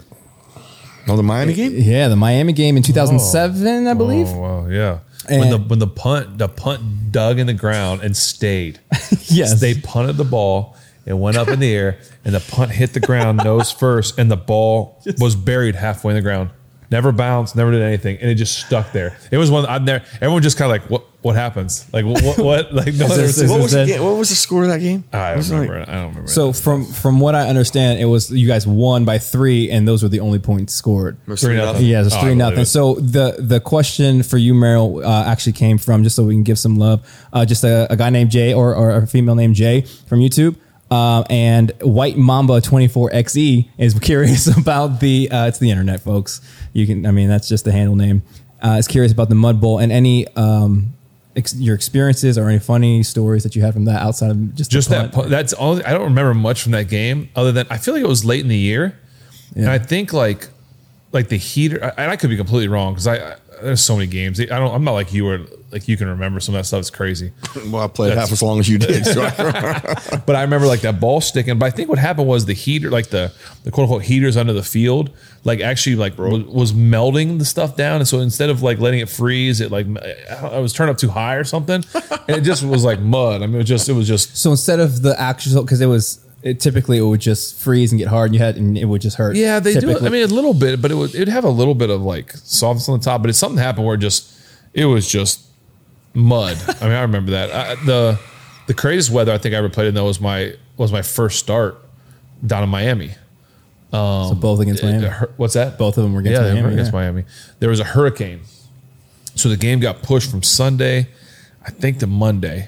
Oh, the Miami game? Yeah, the Miami game in 2007, I believe. Oh, wow, yeah. And- When the punt dug in the ground and stayed. Yes. They punted the ball. It went up in the air, and the punt hit the ground nose first, and the ball was buried halfway in the ground. Never bounced, never did anything, and it just stuck there. It was one I've never. Everyone just kind of like, what happens? Like what? Like no, Is this- What was the score of that game? I don't remember. I don't remember. So from what I understand, it was you guys won by 3, and those were the only points scored. 3-0. Yeah, it's Oh, I 3-0. believe it. So the question for you, Meryl, actually came from, just so we can give some love, just a guy named Jay or a female named Jay from YouTube. And White Mamba 24XE is curious about it's the internet, folks. That's just the handle name. Is curious about the Mud Bowl and any your experiences or any funny stories that you had from that outside of just the that. punt. That's all. I don't remember much from that game, other than I feel like it was late in the year, and I think like the heater. And I could be completely wrong because there's so many games. I'm not like you where like you can remember some of that stuff. It's crazy. Well, I played half as long as you did. So But I remember like that ball sticking. But I think what happened was the heater, like the quote unquote heaters under the field, like actually like was melting the stuff down. And so instead of like letting it freeze, it like I was turned up too high or something, and it just was like mud. I mean, it was just. So instead of the actual, because typically it would just freeze and get hard, and it would just hurt. Yeah, they do. typically. I mean, a little bit, but it'd have a little bit of like softness on the top. But it's something happened where it was just mud. I mean, I remember that. The craziest weather I think I ever played in though was my first start down in Miami. So both against Miami. What's that? Both of them were against They Miami. were against Miami. There was a hurricane, so the game got pushed from Sunday, I think, to Monday.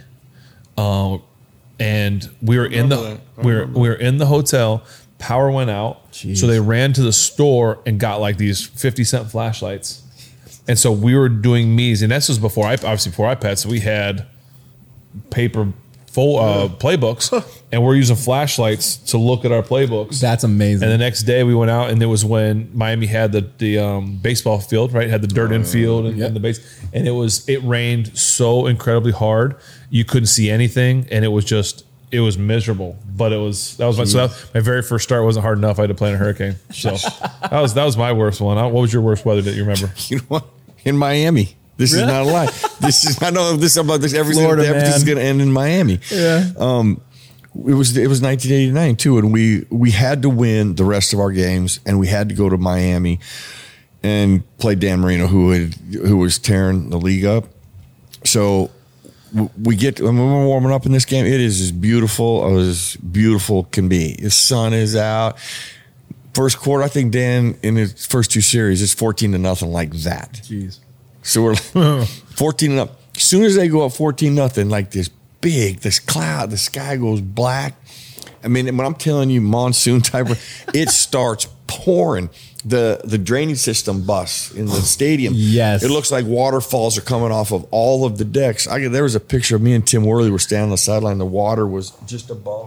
And we were in the hotel. Power went out, Jeez. so they ran to the store and got like these 50-cent flashlights. And so we were doing meetings, and this was before iPads. So we had paper full playbooks, and we're using flashlights to look at our playbooks. That's amazing. And the next day we went out, and it was when Miami had the baseball field, right? Had the dirt infield and the base, and it rained so incredibly hard you couldn't see anything, and it was miserable. But that was my very first start wasn't hard enough. I had to play in a hurricane, so that was my worst one. What was your worst weather that you remember? you know what? In Miami. This is not a lie. I know this about this every single day. Everything's going to end in Miami. Yeah. It was 1989 too, and we had to win the rest of our games, and we had to go to Miami and play Dan Marino, who was tearing the league up. So we when we're warming up in this game, it is as beautiful can be. The sun is out. First quarter, I think Dan in his first 2 series is 14-0 like that. Jeez. So we're 14-0. As soon as they go up 14-0, like this cloud, the sky goes black. I mean, when I'm telling you monsoon type of, it starts pouring. The drainage system busts in the stadium. Yes. It looks like waterfalls are coming off of all of the decks. There was a picture of me and Tim Worley were standing on the sideline. The water was just above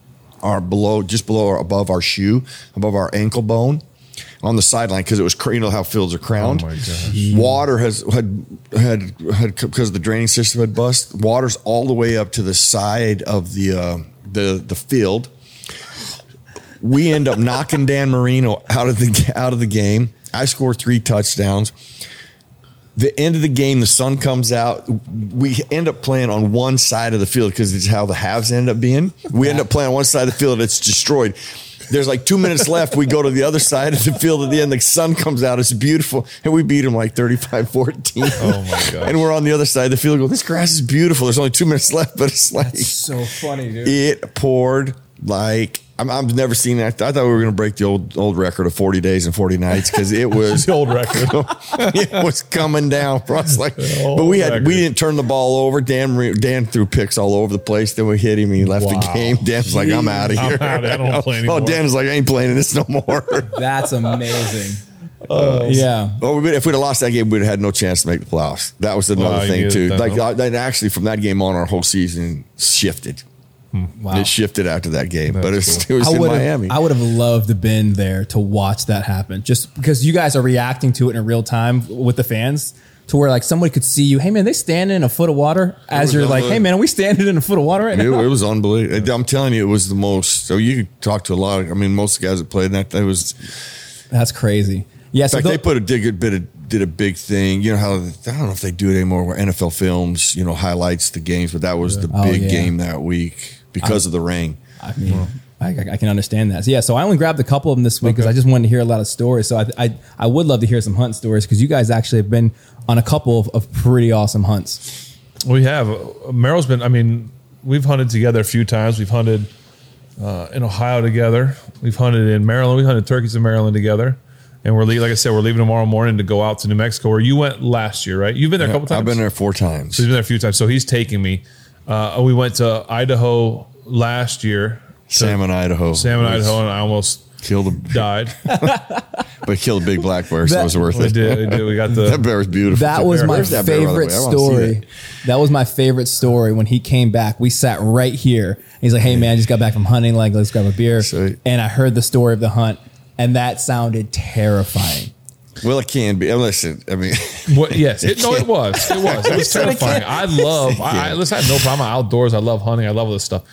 above our shoe, above our ankle bone on the sideline, because it was, you know how fields are crowned. Oh my gosh. Water had because the draining system had bust. Water's all the way up to the side of the field. We end up knocking Dan Marino out of the game. I score 3 touchdowns. The end of the game, the sun comes out. We end up playing on one side of the field because it's how the halves end up being. We end up playing on one side of the field. It's destroyed. There's like 2 minutes left. We go to the other side of the field at the end. The sun comes out. It's beautiful. And we beat them like 35-14. Oh, my God. And we're on the other side of the field. Go, this grass is beautiful. There's only 2 minutes left, but it's like. That's so funny, dude. It poured like. I've never seen that. I thought we were going to break the old record of 40 days and 40 nights because it was the old record. It was coming down for us. Like, but we didn't turn the ball over. Dan threw picks all over the place. Then we hit him. He left the game. Dan's like, I'm out of here. I don't play anymore. Oh, Dan was like, I ain't playing this no more. That's amazing. Yeah. Well, if we'd have lost that game, we'd have had no chance to make the playoffs. That was another thing too. Like, actually, from that game on, our whole season shifted. Wow. It shifted after that game, That's but it was cool. in Miami. I would have loved to have been there to watch that happen, just because you guys are reacting to it in real time with the fans, to where like somebody could see you. Hey man, they standing in a foot of water as you're like, hey man, are we standing in a foot of water right now? It was unbelievable. I'm telling you, it was the most. So you could talk to a lot of. I mean, most of the guys that played in that, that's crazy. Yeah, in fact, they did a big thing. You know how, I don't know if they do it anymore, where NFL Films, highlights the games, but that was the big game that week because of the rain. I mean, I can understand that. So I only grabbed a couple of them this week because I just wanted to hear a lot of stories. So I would love to hear some hunt stories, because you guys actually have been on a couple of pretty awesome hunts. We have. Merrill's been, I mean, we've hunted together a few times. We've hunted in Ohio together. We've hunted in Maryland. We hunted turkeys in Maryland together. And we're leaving tomorrow morning to go out to New Mexico, where you went last year, right? You've been there a couple times? I've been there 4 times. So he's been there a few times. So he's taking me. We went to Idaho last year. Salmon, Idaho. And I almost died. But killed a big black bear, so it was worth it. We did. We got that bear was beautiful. That was my favorite story. That was my favorite story when he came back. We sat right here. He's like, hey man, I just got back from hunting. Like, let's grab a beer. Sweet. And I heard the story of the hunt. And that sounded terrifying. Well, it can be. Listen, I mean, yes, it was. It was terrifying. Listen, I have no problem. I'm outdoors. I love hunting. I love all this stuff.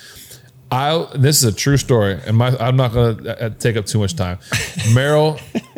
This is a true story, and I'm not going to take up too much time. Merrill,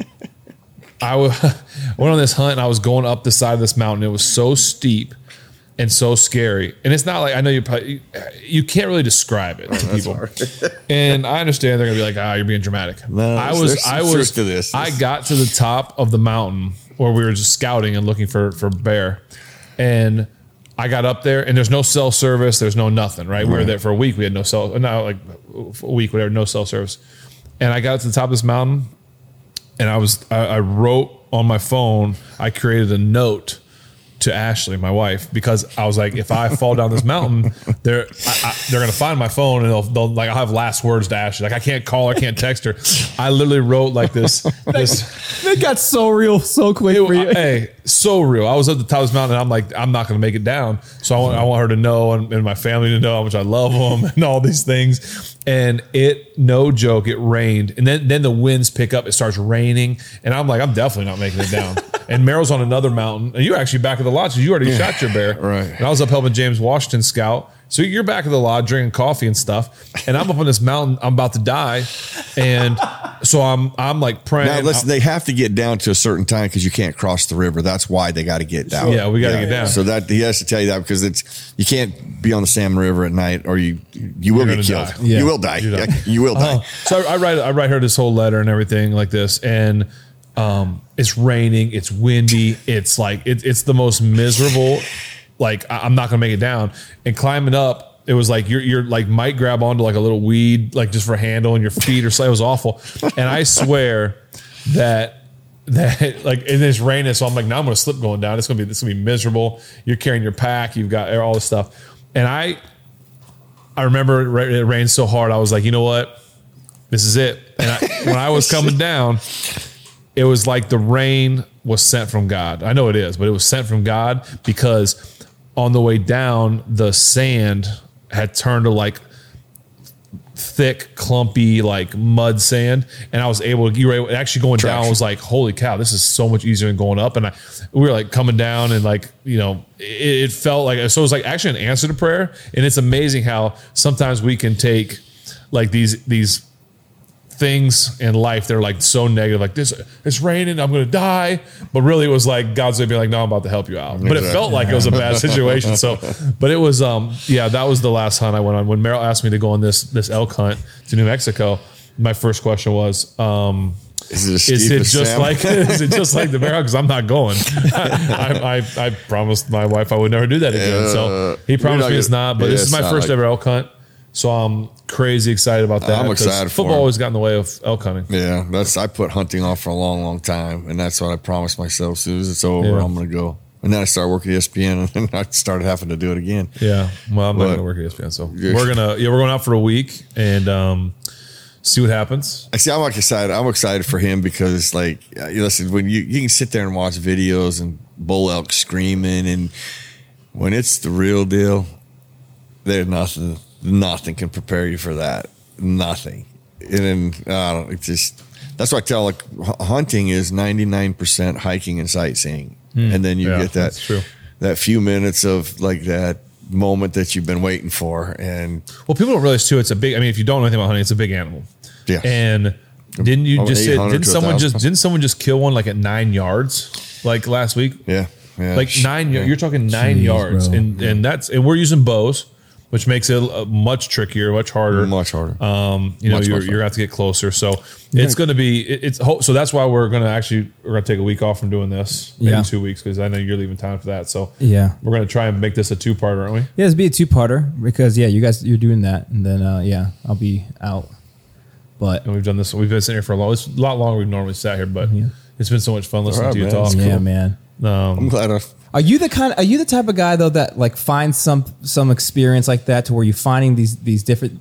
I went on this hunt, and I was going up the side of this mountain. It was so steep and so scary, and it's not like, I know you can't really describe it to people. And I understand they're gonna be like, you're being dramatic. No, I was to this. I got to the top of the mountain where we were just scouting and looking for bear, and I got up there, and there's no cell service, there's no nothing, right? We were there for a week. We had no cell, not like a week, whatever, no cell service. And I got to the top of this mountain, and I wrote on my phone. I created a note to Ashley, my wife, because I was like, if I fall down this mountain, they're gonna find my phone, and they'll like, I'll have last words to Ashley. Like, I can't call her, I can't text her. I literally wrote like this. They got so real so quick for you. Hey, so real. I was at the top of this mountain, and I'm like, I'm not gonna make it down. So I want her to know, and my family to know how much I love them, and all these things. And no joke, it rained, and then the winds pick up. It starts raining, and I'm like, I'm definitely not making it down. And Merrill's on another mountain, and you're actually back at the lodge because you already shot your bear, right? And I was up helping James Washington scout. So you're back at the lodge drinking coffee and stuff, and I'm up on this mountain. I'm about to die, and so I'm like praying. Now listen, they have to get down to a certain time because you can't cross the river. That's why they got to get down. Yeah, we got to get down. So that he has to tell you that, because you can't be on the Salmon River at night, or you will get killed. Yeah. You will die. You will die. So I write her this whole letter and everything like this, and it's raining, it's windy, it's like it's the most miserable. Like, I'm not gonna make it down. And climbing up, it was like you're like might grab onto like a little weed, like just for a handle, and your feet are. It was awful. And I swear that that like in this rain, so I'm like, now I'm gonna slip going down. This gonna be miserable. You're carrying your pack, you've got all this stuff, and I remember it rained so hard. I was like, you know what, this is it. And when I was coming down, it was like the rain was sent from God. I know it is, but it was sent from God because on the way down, the sand had turned to like thick, clumpy, like mud sand, and I was able to. You were actually going down. I was like, "Holy cow, this is so much easier than going up." And we were like coming down, and like it felt like so. It was like actually an answer to prayer, and it's amazing how sometimes we can take like these things in life that are like so negative, like this, it's raining, I'm gonna die, but really it was like God's gonna be like, no, I'm about to help you out. But it felt like it was a bad situation. So, but it was that was the last hunt I went on. When Merrill asked me to go on this elk hunt to New Mexico, my first question was, is it just like the Merrill? Because I'm not going. I promised my wife I would never do that again. So he promised me it's not. But this is my first ever elk hunt. So I'm crazy excited about that. I'm excited. Football always got in the way of elk hunting. Yeah, I put hunting off for a long, long time, and that's what I promised myself. As soon as it's over, I'm going to go. And then I started working at ESPN, and then I started having to do it again. Yeah, well, I'm not going to work at ESPN, so we're going out for a week and see what happens. I'm excited. I'm excited for him because, like, listen, when you can sit there and watch videos and bull elk screaming, and when it's the real deal, there's nothing can prepare you for that. Nothing. And then it's just, that's why I tell, like, hunting is 99% hiking and sightseeing. And then you get that few minutes of like that moment that you've been waiting for. And well, people don't realize too, it's a big, I mean, if you don't know anything about hunting, it's a big animal. Yeah. And didn't someone just kill one like at 9 yards like last week? Yeah. Like 9 yards. You're talking 9 yards. Bro. And we're using bows, which makes it much trickier, much harder. Much harder. You're gonna have to get closer. So it's going to be, so that's why we're going to take a week off from doing this, maybe 2 weeks, because I know you're leaving town for that. So we're going to try and make this a 2-parter, aren't we? Yeah, it's be a 2-parter because you're doing that, and then I'll be out. And we've done this. We've been sitting here for it's a lot longer we've normally sat here, but it's been so much fun listening to you talk. Yeah, man. I'm glad. Are you the type of guy though that like finds some experience like that to where you're finding these different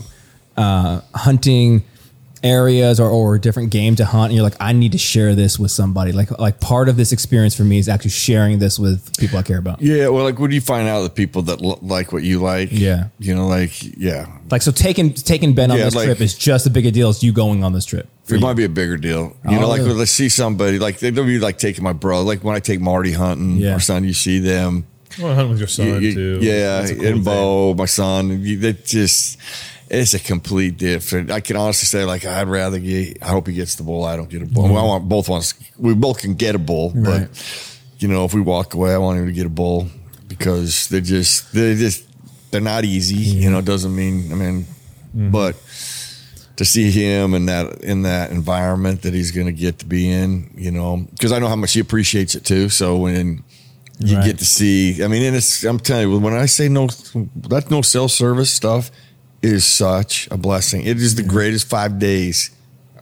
hunting areas or a different game to hunt, and you're like, I need to share this with somebody. Like part of this experience for me is actually sharing this with people I care about. Yeah, well, like when you find out the people that like what you like, like so taking Ben on this trip is just as big a deal as you going on this trip. It might be a bigger deal. Like let's see somebody like they'll be like taking my brother. Like when I take Marty hunting or son, you see them. I want to hunt with your son too. Yeah, and Bo, my son. It's a complete different. I can honestly say, like, I hope he gets the bull. I don't get a bull. I want both ones. We both can get a bull, but if we walk away, I want him to get a bull because they're not easy. It doesn't mean. But to see him in that environment that he's going to get to be in, because I know how much he appreciates it too. So when you get to see, I'm telling you, when I say that no cell service stuff is such a blessing. It is the greatest 5 days.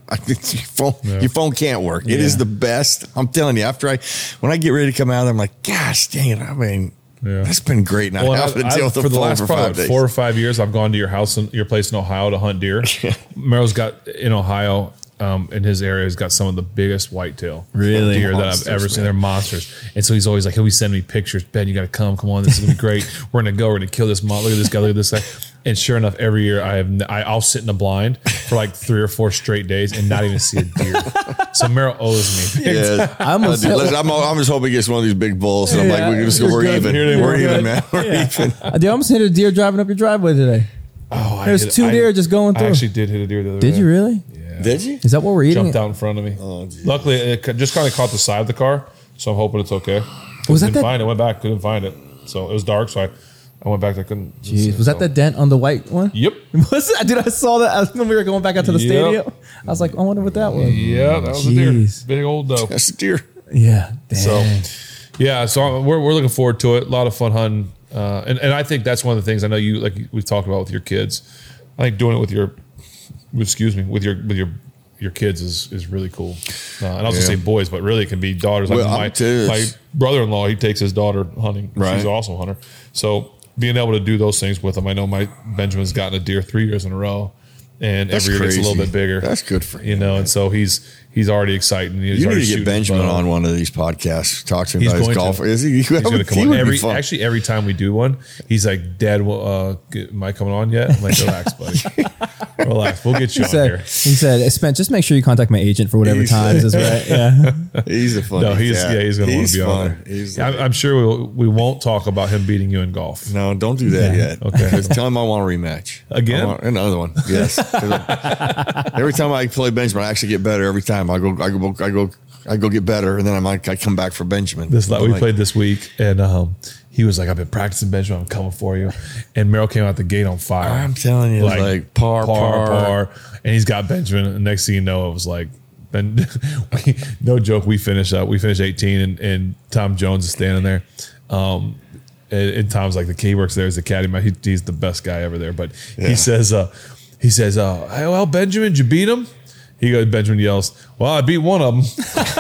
Your phone can't work. It is the best. I'm telling you, when I get ready to come out, I'm like, gosh dang it. That's been great. Not having to deal with the phone for 5 days. 4 or 5 years, I've gone to your house and your place in Ohio to hunt deer. Merrill's got in Ohio, in his area, has got some of the biggest whitetail deer that I've ever seen. They're monsters. And so he's always like, he'll send me pictures. Ben, you got to come on. This is going to be great. We're going to kill this monster. Look at this guy. Look at this guy. And sure enough, every year I'll sit in a blind for like 3 or 4 straight days and not even see a deer. So Merrill owes me. Yeah, I'm just hoping he gets one of these big bulls. And I'm like, we're even. We're even, man. We're even. I almost hit a deer driving up your driveway today. Oh, there's 2 deer just going through. I actually did hit a deer the other day. Did you really? Yeah. Did you? Is that what we're eating? Jumped out in front of me. Oh, luckily, it just kind of caught the side of the car, so I'm hoping it's okay. Couldn't find it. Went back, couldn't find it. So it was dark, so I went back. I couldn't. Jeez, was that the dent on the white one? Yep. Was it? Dude, I saw that when we were going back out to the stadium. I was like, I wonder what that was. Yeah, that was a deer. Big old doe. That's a deer. Yeah. Dang. So we're looking forward to it. A lot of fun hunting, and I think that's one of the things I know we've talked about with your kids. I think doing it with your your kids is really cool. And I was gonna say boys, but really it can be daughters. Like Well, my brother-in-law, he takes his daughter hunting. Right. She's also a hunter. So being able to do those things with him, I know my Benjamin's gotten a deer 3 years in a row, and That's every year it's a little crazy. bit bigger. That's good for you him, know. man. And so he's already excited. He's You need already to get shooting Benjamin his bow. on one of these podcasts. Talk to him He's about his going golf. to. Is he? He's going to come on every time we do one. He's like, "Dad, am I coming on yet?" I'm like, "Relax, buddy. Relax. We'll get you on here." He said, "Hey, Spence, just make sure you contact my agent for whatever times is right." Yeah, He's a funny. No, he's cat. he's going to want to be fun. on there. He's I'm sure we won't talk about him beating you in golf. No, don't do that yet. Okay. 'Cause tell him I want a rematch. Again? I want another one. Yes. Every time I play Benjamin, I actually get better. Every time I go get better, and then I come back for Benjamin. We played this week, and he was like, "I've been practicing Benjamin. I'm coming for you." And Merrill came out the gate on fire. I'm telling you, like par. And he's got Benjamin. And the next thing you know, it was like, no joke. We finished 18, and Tom Jones is standing there. And Tom's like, he works there as the caddy. He's the best guy ever there. But he says, "Hey, well, Benjamin, did you beat him?" Benjamin yells, "Well, I beat one of them."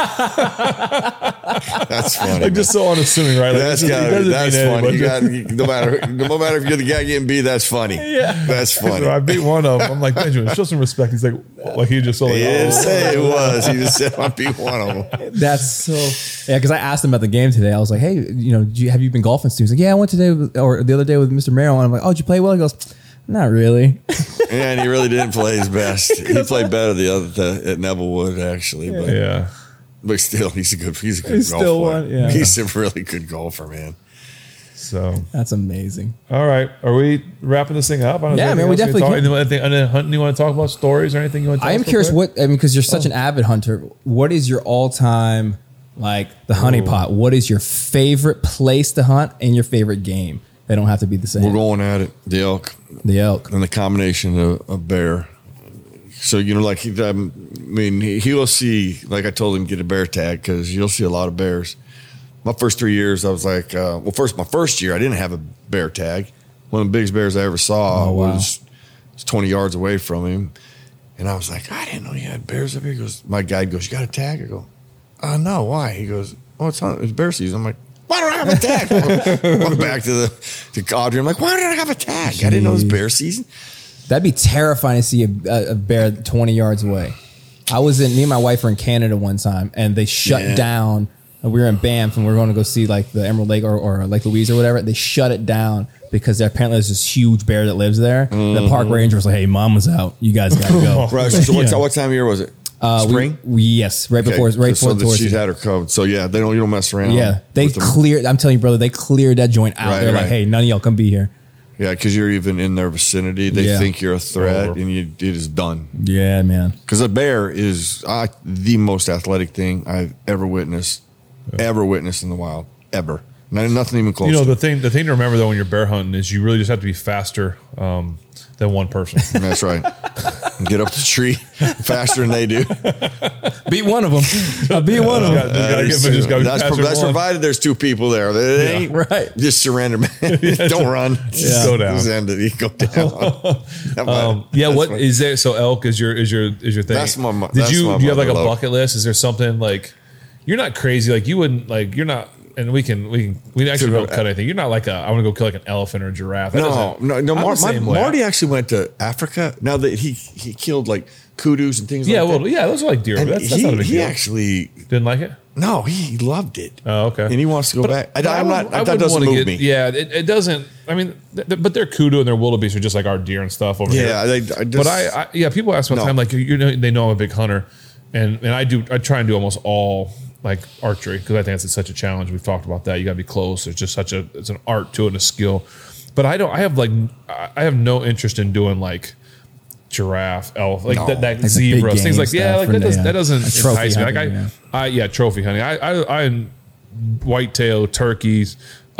That's funny. Like, just so unassuming, right? Like, That's funny. No matter if you're the guy getting beat, that's funny. Yeah, that's funny. So I beat one of them. I'm like, "Benjamin, show some respect." He's like he just. He didn't say it was. He just said I beat one of them. that's so. Yeah, because I asked him about the game today. I was like, "Hey, have you been golfing?" He's like, "Yeah, I went today or the other day with Mr. Merrill." And I'm like, "Oh, did you play well?" He goes, "Not really." And he really didn't play his best. He played better at Nevillewood, actually. But, yeah. But still, he's a good He's golfer. still one, yeah. He's a really good golfer, man. So that's amazing. All right, are we wrapping this thing up? Yeah, man, we definitely can. Anything hunting you want to talk about? Stories or anything you want to talk about? I am curious because you're such an avid hunter. What is your all-time, the honey pot? What is your favorite place to hunt and your favorite game? They don't have to be the same. We're going at it. The elk. And the combination of bear. So, he will see, like I told him, get a bear tag because you'll see a lot of bears. My first 3 years, I was like, my first year, I didn't have a bear tag. One of the biggest bears I ever saw was 20 yards away from him. And I was like, I didn't know you had bears up here. He goes, my guide goes, "You got a tag?" I go, "No, why?" He goes, it's bear season. I'm like, "Why don't I have a tag?" I'm back to Audrey. I'm like, "Why did I have a tag? I didn't know it was bear season." That'd be terrifying to see a bear 20 yards away. Me and my wife were in Canada one time, and they shut down. We were in Banff, and we were going to go see the Emerald Lake or Lake Louise or whatever. They shut it down because apparently there's this huge bear that lives there. Mm-hmm. The park ranger was like, "Hey, Mom was out. You guys got to go." Right. So what time of year was it? Spring? Yes, right before she's had her covered. So yeah, you don't mess around. Yeah, they cleared. I'm telling you, brother, they cleared that joint out. They're like, "Hey, none of y'all come be here." Yeah, because you're even in their vicinity. They think you're a threat, and it is done. Yeah, man. Because a bear is the most athletic thing I've ever witnessed in the wild, ever. Nothing even close. The thing to remember though when you're bear hunting is you really just have to be faster than one person. That's right. Get up the tree faster than they do. Beat one of them. I beat one of them. That's provided there's two people there. They ain't right. Just surrender, man. Don't run. Just go down. Just end it. You go down. What funny. Is there? So elk is your thing. That's my. Do you have like a bucket list? Is there something you're not crazy? You wouldn't you're not. And we actually don't cut anything. You're not I want to go kill an elephant or a giraffe. No. Marty actually went to Africa. Now that he killed kudus and things like that. Yeah, those are like deer. That's not a big deal. He actually didn't like it. No, he loved it. Oh, okay. And he wants to go back. That doesn't move me. Yeah, it doesn't. I mean, but their kudu and their wildebeest are just like our deer and stuff over here. Yeah, people ask all the time, they know I'm a big hunter, and I try and do almost all archery because I think it's such a challenge. We've talked about that. You got to be close. There's just it's an art to it and a skill. But I have no interest in doing giraffe, elf, that zebra, things that doesn't entice me. Trophy hunting. I whitetail, turkeys,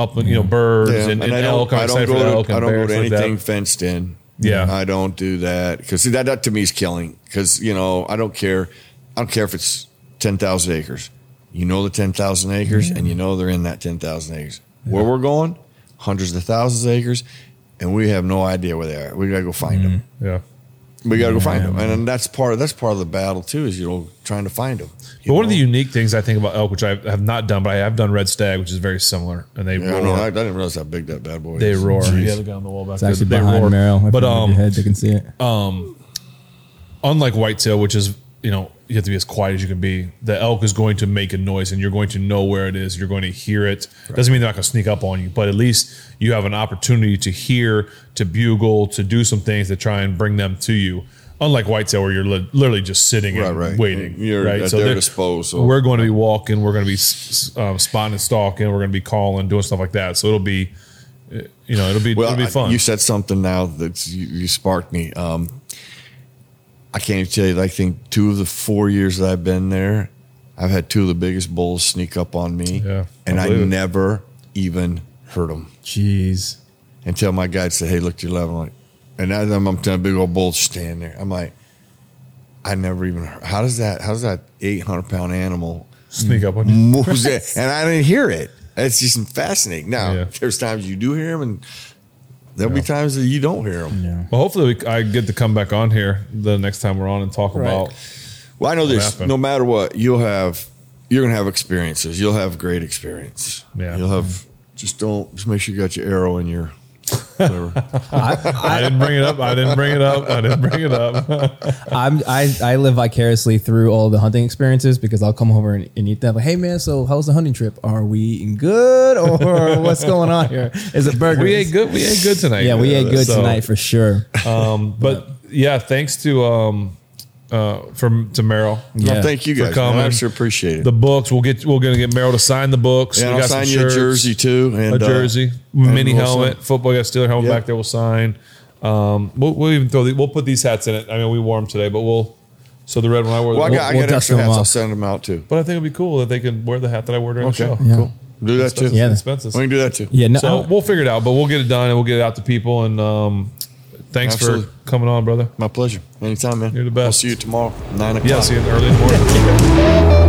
birds and elk. I don't go to anything fenced in. Yeah, I don't do that because that to me is killing. Because I don't care. I don't care if it's 10,000 acres. The 10,000 acres, and they're in that 10,000 acres. Where we're going, hundreds of thousands of acres, and we have no idea where they are. We got to go find them. Yeah. We got to go find them, and that's part of the battle too. Is trying to find them. But one of the unique things I think about elk, which I have not done, but I have done red stag, which is very similar, and they roar. I didn't realize how big that bad boy is. They roar. Jeez. Yeah, the guy on the wall back It's there. actually They behind roar. Merrill. But your head, they can see it. Unlike whitetail, which is you have to be as quiet as you can be, the elk is going to make a noise, and you're going to know where it is. You're going to hear it. Doesn't mean they're not going to sneak up on you, but at least you have an opportunity to hear, to bugle, to do some things to try and bring them to you. Unlike whitetail, where you're literally just sitting and waiting. You're at their disposal. So we're going to be walking. We're going to be spotting and stalking. We're going to be calling, doing stuff like that. So it'll be, it'll be fun. You said something now that you sparked me. I can't even tell you. I think 2 of the 4 years that I've been there, I've had 2 of the biggest bulls sneak up on me, and I never even heard them. Jeez. Until my guide said, "Hey, look to your left." I'm like, and as I'm telling a big old bull stand there, I'm like, I never even heard. How does that 800-pound animal sneak up on you? Moves it, and I didn't hear it. It's just fascinating. Now, there's times you do hear them, and there'll be times that you don't hear them. Yeah. Well, hopefully I get to come back on here the next time we're on and talk about. Well, I know this. happened. No matter what, you're going to have experiences. You'll have great experience. Yeah. You'll have. Just make sure you got your arrow in your. I didn't bring it up. I didn't bring it up. I live vicariously through all the hunting experiences because I'll come over and eat them. Like, hey man, so how's the hunting trip? Are we eating good or what's going on here? Is it burgers? We ate good. We ate good tonight. Yeah, we ate good tonight for sure. But yeah, thanks to Merrill. Yeah. No, thank you guys. For coming. I sure appreciate it. The books. We're gonna get Merrill to sign the books. Yeah, we I'll got sign some you shirts, a jersey too, and a jersey, mini we'll helmet, football. We got Steeler helmet back there. We'll sign. We'll even we'll put these hats in it. I mean, we wore them today, but so the red one I wore. Well, I got extra hats. I'll send them out too. But I think it'd be cool that they can wear the hat that I wore during the show. Yeah. Cool. Do that too. Yeah, expenses. We can do that too. Yeah, no, So we'll figure it out, but we'll get it done and we'll get it out to people. And thanks for coming on, brother. My pleasure. Anytime, man. You're the best. I'll see you tomorrow, 9 o'clock. Yeah, see you early in the morning.